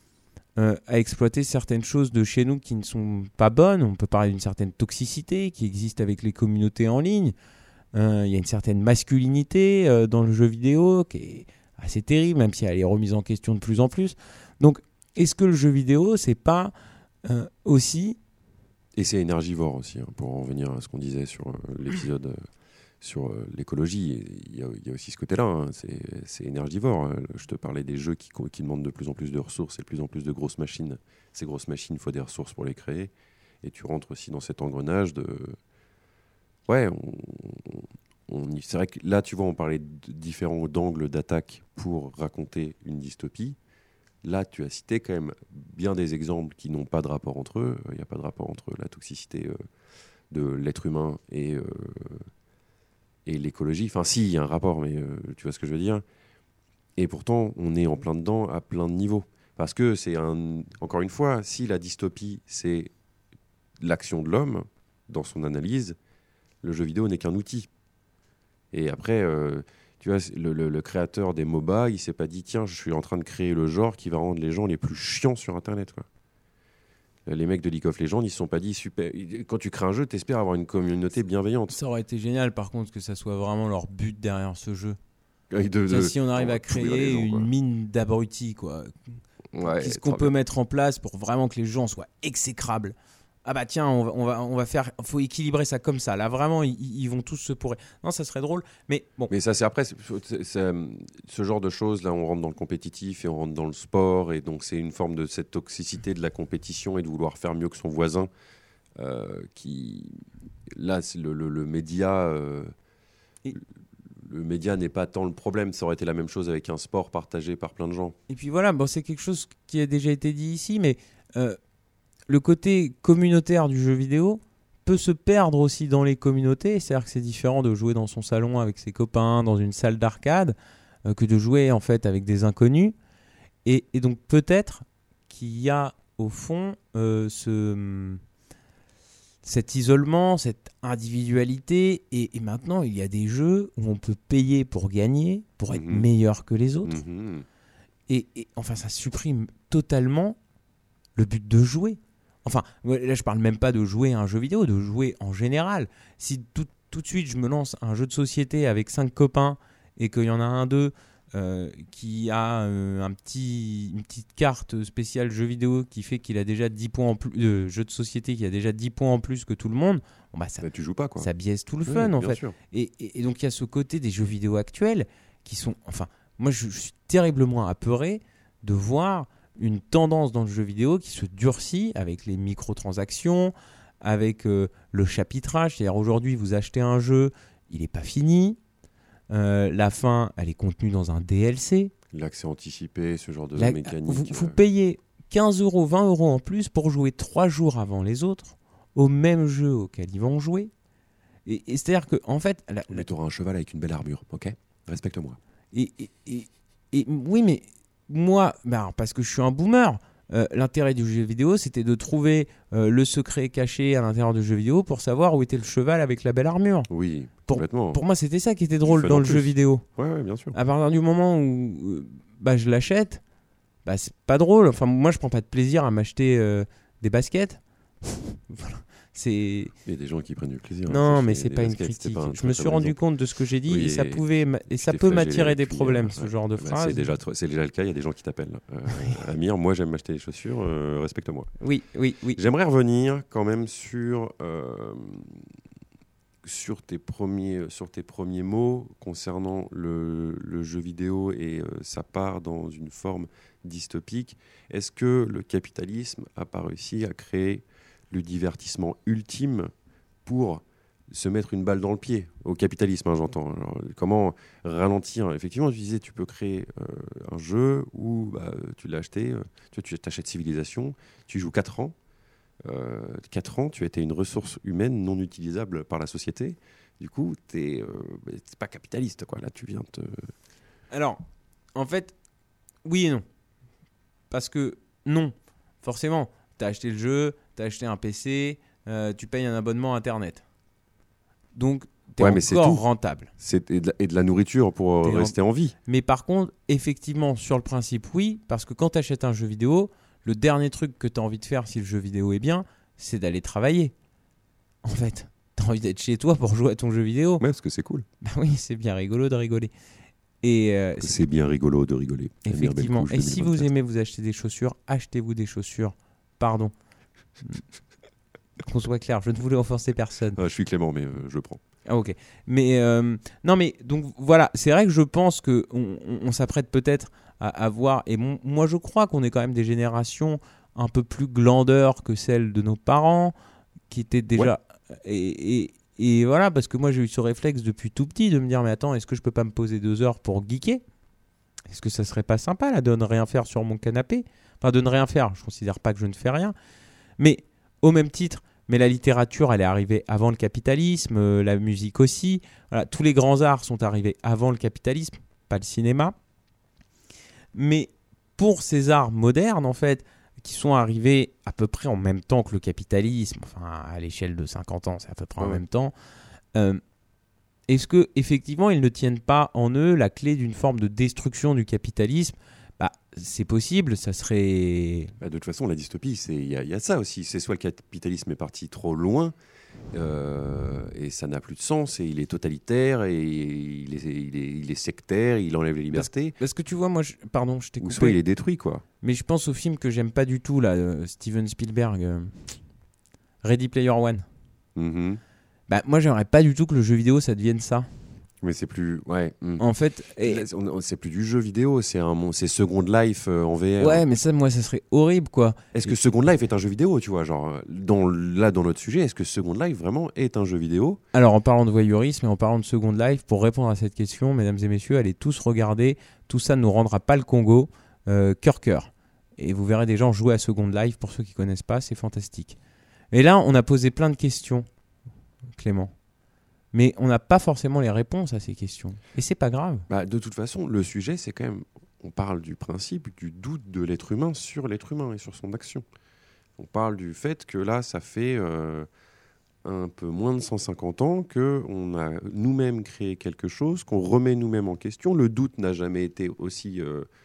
Speaker 4: à exploiter certaines choses de chez nous qui ne sont pas bonnes. On peut parler d'une certaine toxicité qui existe avec les communautés en ligne. Il y a une certaine masculinité dans le jeu vidéo qui est assez terrible, même si elle est remise en question de plus en plus. Donc, est-ce que le jeu vidéo, c'est pas aussi...
Speaker 5: Et c'est énergivore aussi, pour en revenir à ce qu'on disait sur l'épisode sur l'écologie. Il y a aussi ce côté-là, hein, c'est énergivore. Je te parlais des jeux qui demandent de plus en plus de ressources et de plus en plus de grosses machines. Ces grosses machines, il faut des ressources pour les créer. Et tu rentres aussi dans cet engrenage de... Ouais, c'est vrai que là, tu vois, on parlait de différents angles d'attaque pour raconter une dystopie. Là, tu as cité quand même bien des exemples qui n'ont pas de rapport entre eux. Il n'y a pas de rapport entre la toxicité de l'être humain et l'écologie. Enfin, si, il y a un rapport, mais tu vois ce que je veux dire. Et pourtant, on est en plein dedans à plein de niveaux. Parce que encore une fois, si la dystopie, c'est l'action de l'homme dans son analyse, le jeu vidéo n'est qu'un outil. Et après... tu vois, le créateur des MOBA, il s'est pas dit tiens, je suis en train de créer le genre qui va rendre les gens les plus chiants sur Internet, quoi. Les mecs de League of Legends, ils se sont pas dit super. Quand tu crées un jeu, t'espères avoir une communauté bienveillante.
Speaker 4: Ça aurait été génial, par contre, que ça soit vraiment leur but derrière ce jeu.
Speaker 5: Ça,
Speaker 4: si on arrive à créer une mine d'abrutis, quoi.
Speaker 5: Ouais,
Speaker 4: Qu'est-ce qu'on peut mettre en place pour vraiment que les gens soient exécrables? Ah bah tiens, on va faire... faut équilibrer ça comme ça. Là, vraiment, ils vont tous se pourrir. Non, ça serait drôle, mais bon.
Speaker 5: Mais ça, c'est après, ce genre de choses, là, on rentre dans le compétitif et on rentre dans le sport. Et donc, c'est une forme de cette toxicité de la compétition et de vouloir faire mieux que son voisin. Là, c'est le média... Le média n'est pas tant le problème. Ça aurait été la même chose avec un sport partagé par plein de gens.
Speaker 4: Et puis voilà, c'est quelque chose qui a déjà été dit ici, mais... le côté communautaire du jeu vidéo peut se perdre aussi dans les communautés. C'est-à-dire que c'est différent de jouer dans son salon avec ses copains, dans une salle d'arcade, que de jouer en fait avec des inconnus. Et donc peut-être qu'il y a au fond cet isolement, cette individualité. Et maintenant, il y a des jeux où on peut payer pour gagner, pour être meilleur que les autres. Et enfin, ça supprime totalement le but de jouer. Enfin, là, je parle même pas de jouer à un jeu vidéo, de jouer en général. Si tout de suite, je me lance un jeu de société avec 5 copains et qu'il y en a un d'eux qui a une petite carte spéciale jeu vidéo qui fait qu'il a déjà 10 points en plus, jeu de société qui a déjà 10 points en plus que tout le monde,
Speaker 5: tu joues pas, quoi.
Speaker 4: Ça biaise tout le fun, en fait.
Speaker 5: Sûr.
Speaker 4: Et donc, il y a ce côté des jeux vidéo actuels qui sont... Enfin, moi, je suis terriblement apeuré de voir une tendance dans le jeu vidéo qui se durcit avec les microtransactions, avec le chapitrage. C'est-à-dire aujourd'hui, vous achetez un jeu, il n'est pas fini. La fin, elle est contenue dans un DLC.
Speaker 5: L'accès anticipé, ce genre de mécanique.
Speaker 4: Vous payez 15 €, 20 € en plus pour jouer 3 jours avant les autres au même jeu auquel ils vont jouer. Et c'est-à-dire que, en fait...
Speaker 5: Mais tu auras un cheval avec une belle armure, ok ? Respecte-moi.
Speaker 4: Et oui, mais... Moi, parce que je suis un boomer, l'intérêt du jeu vidéo, c'était de trouver le secret caché à l'intérieur du jeu vidéo pour savoir où était le cheval avec la belle armure.
Speaker 5: Oui, complètement.
Speaker 4: Pour moi, c'était ça qui était drôle dans le jeu vidéo.
Speaker 5: Ouais, bien sûr.
Speaker 4: À partir du moment où je l'achète, c'est pas drôle. Enfin, moi, je prends pas de plaisir à m'acheter des baskets. Voilà.
Speaker 5: Il y a des gens qui prennent du plaisir.
Speaker 4: Non, mais c'est pas une critique. Je me suis rendu compte de ce que j'ai dit et ça peut m'attirer des problèmes, ce genre de phrase.
Speaker 5: C'est déjà le cas, il y a des gens qui t'appellent. Amir, moi j'aime m'acheter des chaussures, respecte-moi.
Speaker 4: Oui.
Speaker 5: J'aimerais revenir quand même sur sur tes premiers mots concernant le jeu vidéo et sa part dans une forme dystopique, est-ce que le capitalisme a pas réussi à créer le divertissement ultime pour se mettre une balle dans le pied au capitalisme, hein, j'entends. Alors, comment ralentir? Effectivement, tu disais, tu peux créer un jeu où tu l'as acheté, tu t'achètes Civilisation, tu joues 4 ans. 4 ans, tu as été une ressource humaine non utilisable par la société. Du coup, c'est pas capitaliste, quoi. Là, tu viens te...
Speaker 4: Alors, en fait, oui et non. Parce que non, forcément, tu as acheté le jeu, tu as acheté un PC, tu payes un abonnement Internet. Donc, tu es encore rentable.
Speaker 5: Et de la nourriture pour rester en vie.
Speaker 4: Mais par contre, effectivement, sur le principe, oui, parce que quand tu achètes un jeu vidéo, le dernier truc que tu as envie de faire si le jeu vidéo est bien, c'est d'aller travailler. En fait, tu as envie d'être chez toi pour jouer à ton jeu vidéo.
Speaker 5: Ouais, parce que c'est cool.
Speaker 4: Bah oui, c'est bien rigolo de rigoler. Et
Speaker 5: c'est bien rigolo de rigoler.
Speaker 4: Effectivement. Et si vous aimez vous acheter des chaussures, achetez-vous des chaussures. Pardon. Qu'on soit clair, je ne voulais offenser personne.
Speaker 5: Je suis clément, mais je prends.
Speaker 4: Ah, ok. Mais non, mais donc voilà, c'est vrai que je pense qu'on s'apprête peut-être à voir. Et moi, je crois qu'on est quand même des générations un peu plus glandeurs que celles de nos parents, qui étaient déjà. Ouais. Et voilà, parce que moi, j'ai eu ce réflexe depuis tout petit de me dire, mais attends, est-ce que je peux pas me poser 2 heures pour geeker? Est-ce que ça serait pas sympa là, de ne rien faire sur mon canapé? Enfin, de ne rien faire. Je considère pas que je ne fais rien. Mais au même titre, mais la littérature, elle est arrivée avant le capitalisme, la musique aussi. Voilà, tous les grands arts sont arrivés avant le capitalisme, pas le cinéma. Mais pour ces arts modernes, en fait, qui sont arrivés à peu près en même temps que le capitalisme, enfin à l'échelle de 50 ans, c'est à peu près en même temps, est-ce que effectivement ils ne tiennent pas en eux la clé d'une forme de destruction du capitalisme? C'est possible, ça serait...
Speaker 5: De toute façon, la dystopie, il y a ça aussi. C'est soit le capitalisme est parti trop loin, et ça n'a plus de sens, et il est totalitaire, et il est sectaire, il enlève les libertés.
Speaker 4: Parce que tu vois, moi, pardon, je t'ai coupé.
Speaker 5: Ou soit il est détruit, quoi.
Speaker 4: Mais je pense au film que j'aime pas du tout, là, Steven Spielberg, Ready Player One.
Speaker 5: Mm-hmm.
Speaker 4: Moi, j'aimerais pas du tout que le jeu vidéo, ça devienne ça.
Speaker 5: Mais c'est plus... Ouais.
Speaker 4: En fait...
Speaker 5: C'est plus du jeu vidéo, c'est Second Life en VR.
Speaker 4: Ouais, mais ça, moi, ça serait horrible, quoi.
Speaker 5: Est-ce que Second Life est un jeu vidéo, tu vois, genre, dans notre sujet, est-ce que Second Life vraiment est un jeu vidéo?
Speaker 4: Alors, en parlant de voyeurisme et en parlant de Second Life, pour répondre à cette question, mesdames et messieurs, allez tous regarder, tout ça ne nous rendra pas le Congo, Cœur. Et vous verrez des gens jouer à Second Life, pour ceux qui ne connaissent pas, c'est fantastique. Et là, on a posé plein de questions, Clément. Mais on n'a pas forcément les réponses à ces questions. Et c'est pas grave.
Speaker 5: De toute façon, le sujet, c'est quand même... On parle du principe du doute de l'être humain sur l'être humain et sur son action. On parle du fait que là, ça fait un peu moins de 150 ans qu'on a nous-mêmes créé quelque chose, qu'on remet nous-mêmes en question. Le doute n'a jamais été aussi...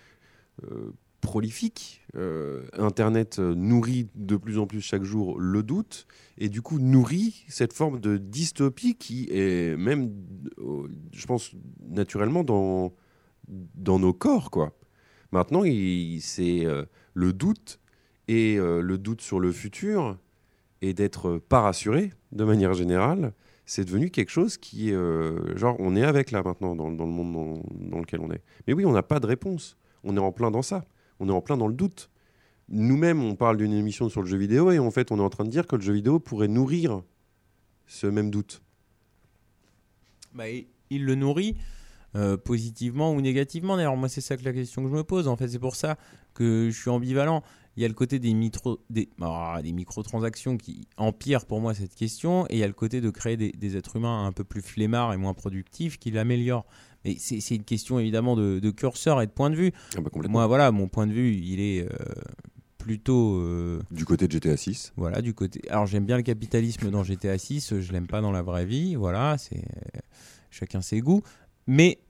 Speaker 5: prolifique. Internet nourrit de plus en plus chaque jour le doute et du coup nourrit cette forme de dystopie qui est même, je pense, naturellement dans nos corps, quoi. Maintenant, c'est le doute et le doute sur le futur et d'être pas rassuré de manière générale, c'est devenu quelque chose qui est genre on est avec là maintenant dans le monde dans lequel on est. Mais oui, on n'a pas de réponse. On est en plein dans ça. On est en plein dans le doute. Nous-mêmes, on parle d'une émission sur le jeu vidéo et en fait, on est en train de dire que le jeu vidéo pourrait nourrir ce même doute.
Speaker 4: Il le nourrit positivement ou négativement. D'ailleurs, moi, c'est ça que la question que je me pose. En fait, c'est pour ça que je suis ambivalent. Il y a le côté des microtransactions qui empirent pour moi cette question et il y a le côté de créer des êtres humains un peu plus flemmards et moins productifs qui l'améliorent. Et c'est une question évidemment de curseur et de point de vue. Moi, voilà, mon point de vue, il est plutôt...
Speaker 5: du côté de GTA 6.
Speaker 4: Voilà, du côté... Alors, j'aime bien le capitalisme dans GTA 6, je l'aime pas dans la vraie vie. Voilà, c'est... Chacun ses goûts. Mais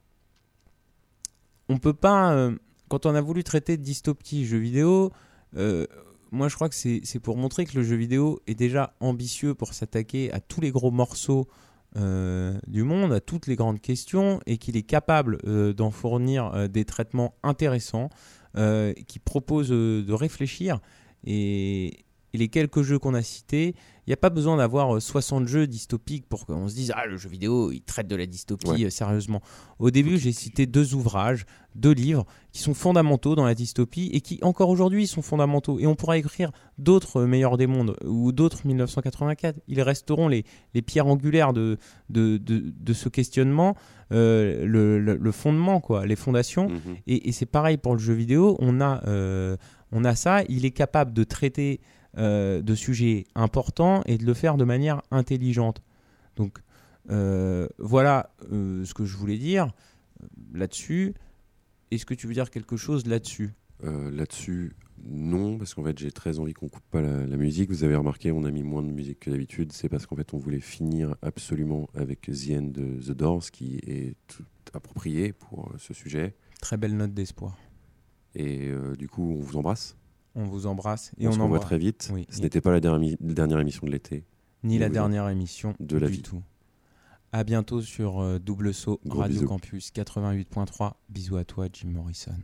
Speaker 4: on peut pas... Quand on a voulu traiter de dystopie jeu vidéo, moi, je crois que c'est pour montrer que le jeu vidéo est déjà ambitieux pour s'attaquer à tous les gros morceaux du monde, à toutes les grandes questions et qu'il est capable d'en fournir des traitements intéressants qui proposent de réfléchir et et les quelques jeux qu'on a cités, il n'y a pas besoin d'avoir 60 jeux dystopiques pour qu'on se dise « Ah, le jeu vidéo, il traite de la dystopie sérieusement ». Au début, j'ai cité 2 ouvrages, 2 livres qui sont fondamentaux dans la dystopie et qui, encore aujourd'hui, sont fondamentaux. Et on pourra écrire d'autres Meilleurs des mondes ou d'autres 1984. Ils resteront les pierres angulaires de ce questionnement, le fondement, quoi, les fondations. Et c'est pareil pour le jeu vidéo. On a ça. Il est capable de traiter de sujets importants et de le faire de manière intelligente. Donc voilà ce que je voulais dire là-dessus. Est-ce que tu veux dire quelque chose là-dessus ?
Speaker 5: Là-dessus, non, parce qu'en fait j'ai très envie qu'on coupe pas la musique. Vous avez remarqué, on a mis moins de musique que d'habitude. C'est parce qu'en fait on voulait finir absolument avec The End de The Doors, qui est tout approprié pour ce sujet.
Speaker 4: Très belle note d'espoir.
Speaker 5: Et du coup, on vous embrasse.
Speaker 4: On vous embrasse et
Speaker 5: on se revoit très vite.
Speaker 4: Oui,
Speaker 5: ce n'était pas la dernière émission de l'été.
Speaker 4: Ni la dernière émission
Speaker 5: de la
Speaker 4: du
Speaker 5: vie.
Speaker 4: tout. À bientôt sur Double Saut, Radio
Speaker 5: bisous.
Speaker 4: Campus 88.3. Bisous à toi, Jim Morrison.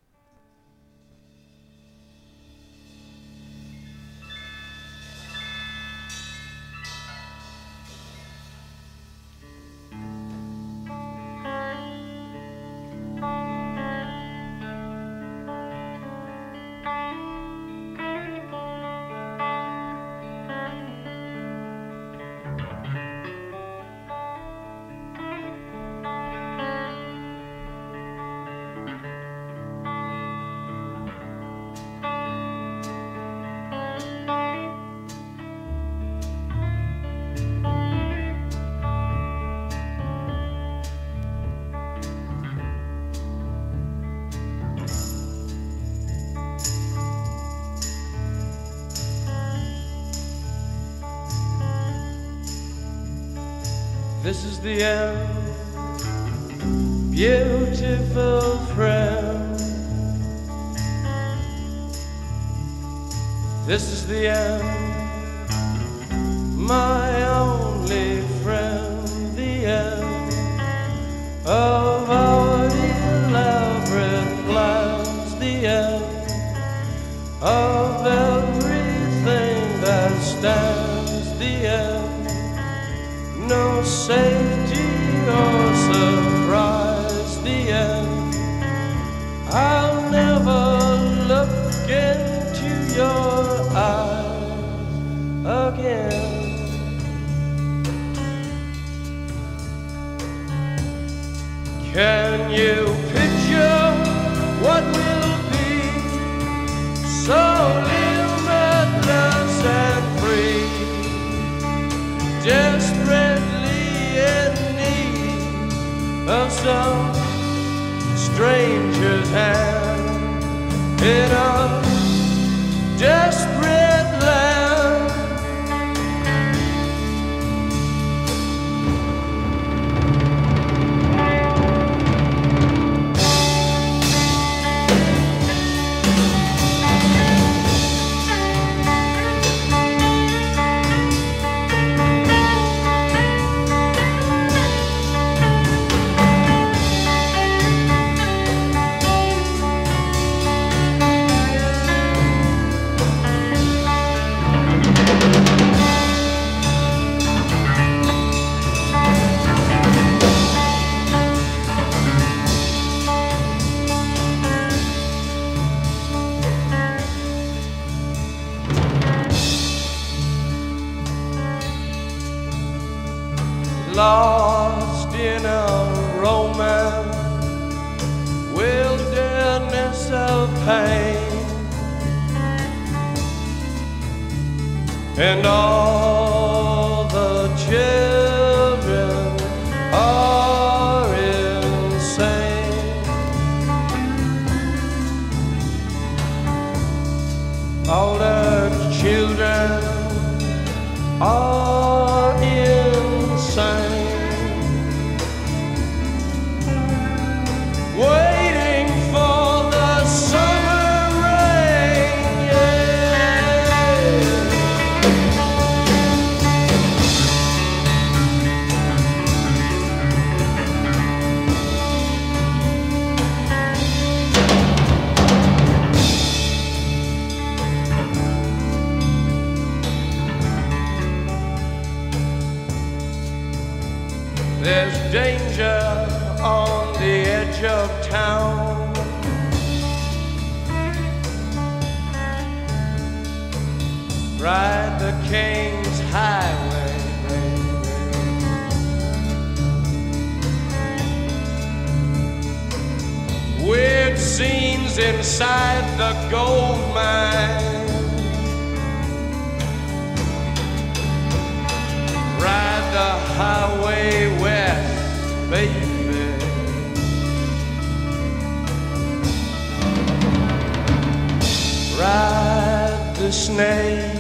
Speaker 7: This is the end, beautiful friend. This is the end, my only friend. The end of our elaborate plans. The end of everything that stands. The end. No safety or surprise, the end. I'll never look into your eyes again. Can you picture what will be so limitless and free? Desperately in need of some stranger's hand in a desperate land. Lost in a romance, wilderness of pain, and all the children are insane. All the children are insane. Waiting for the summer rain, yeah. There's danger on the edge of town. Ride the King's Highway, baby. Weird scenes inside the gold mine. Ride the highway west, baby. Ride the snake,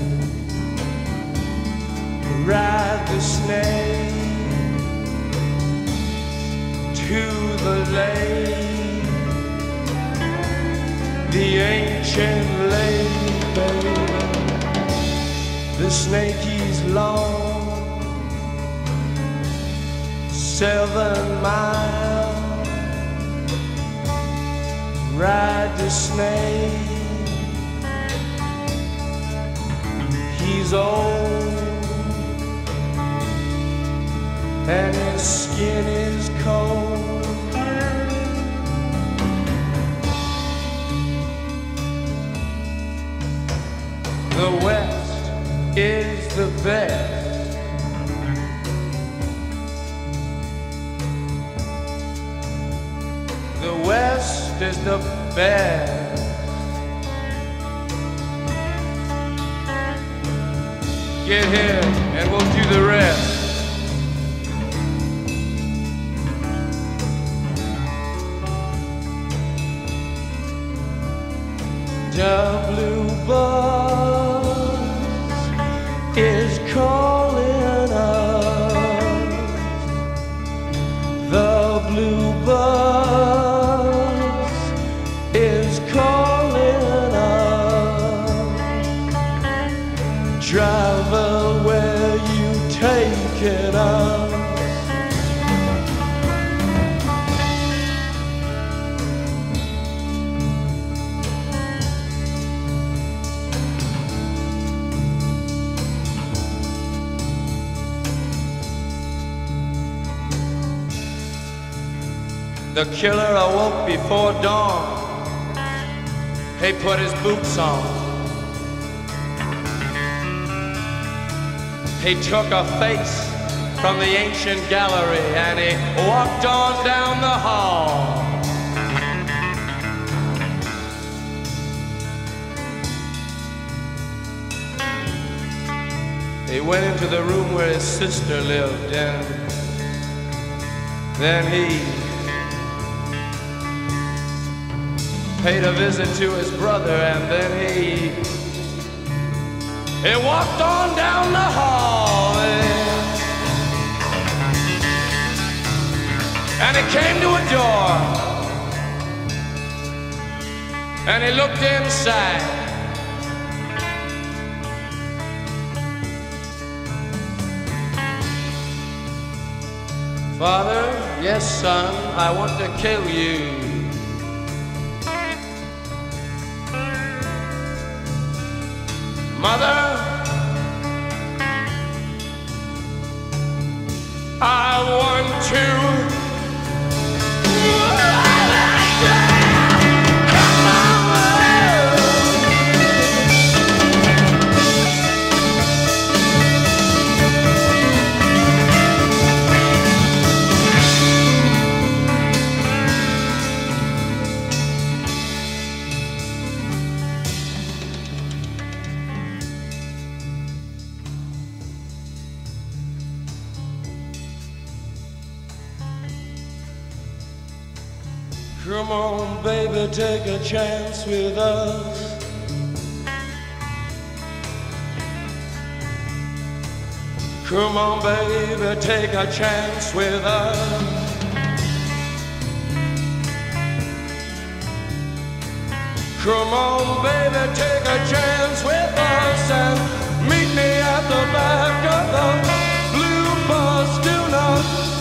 Speaker 7: ride the snake to the lake, the ancient lake, baby. The snake he's long, 7 miles. Ride the snake, he's old and his skin is cold. The West is the best. The West is the best. Get here and we'll do the rest. The blue bus is calling us. The blue bus is calling us. Driver, where you taking us? The killer awoke before dawn. He put his boots on. He took a face from the ancient gallery and he walked on down the hall. He went into the room where his sister lived, and then he paid a visit to his brother, and then he walked on down the hall, and he came to a door, and he looked inside. Father, yes son, I want to kill you. Mother, I want to. Come on, baby, take a chance with us. Come on, baby, take a chance with us. Come on, baby, take a chance with us and meet me at the back of the blue bus. Do not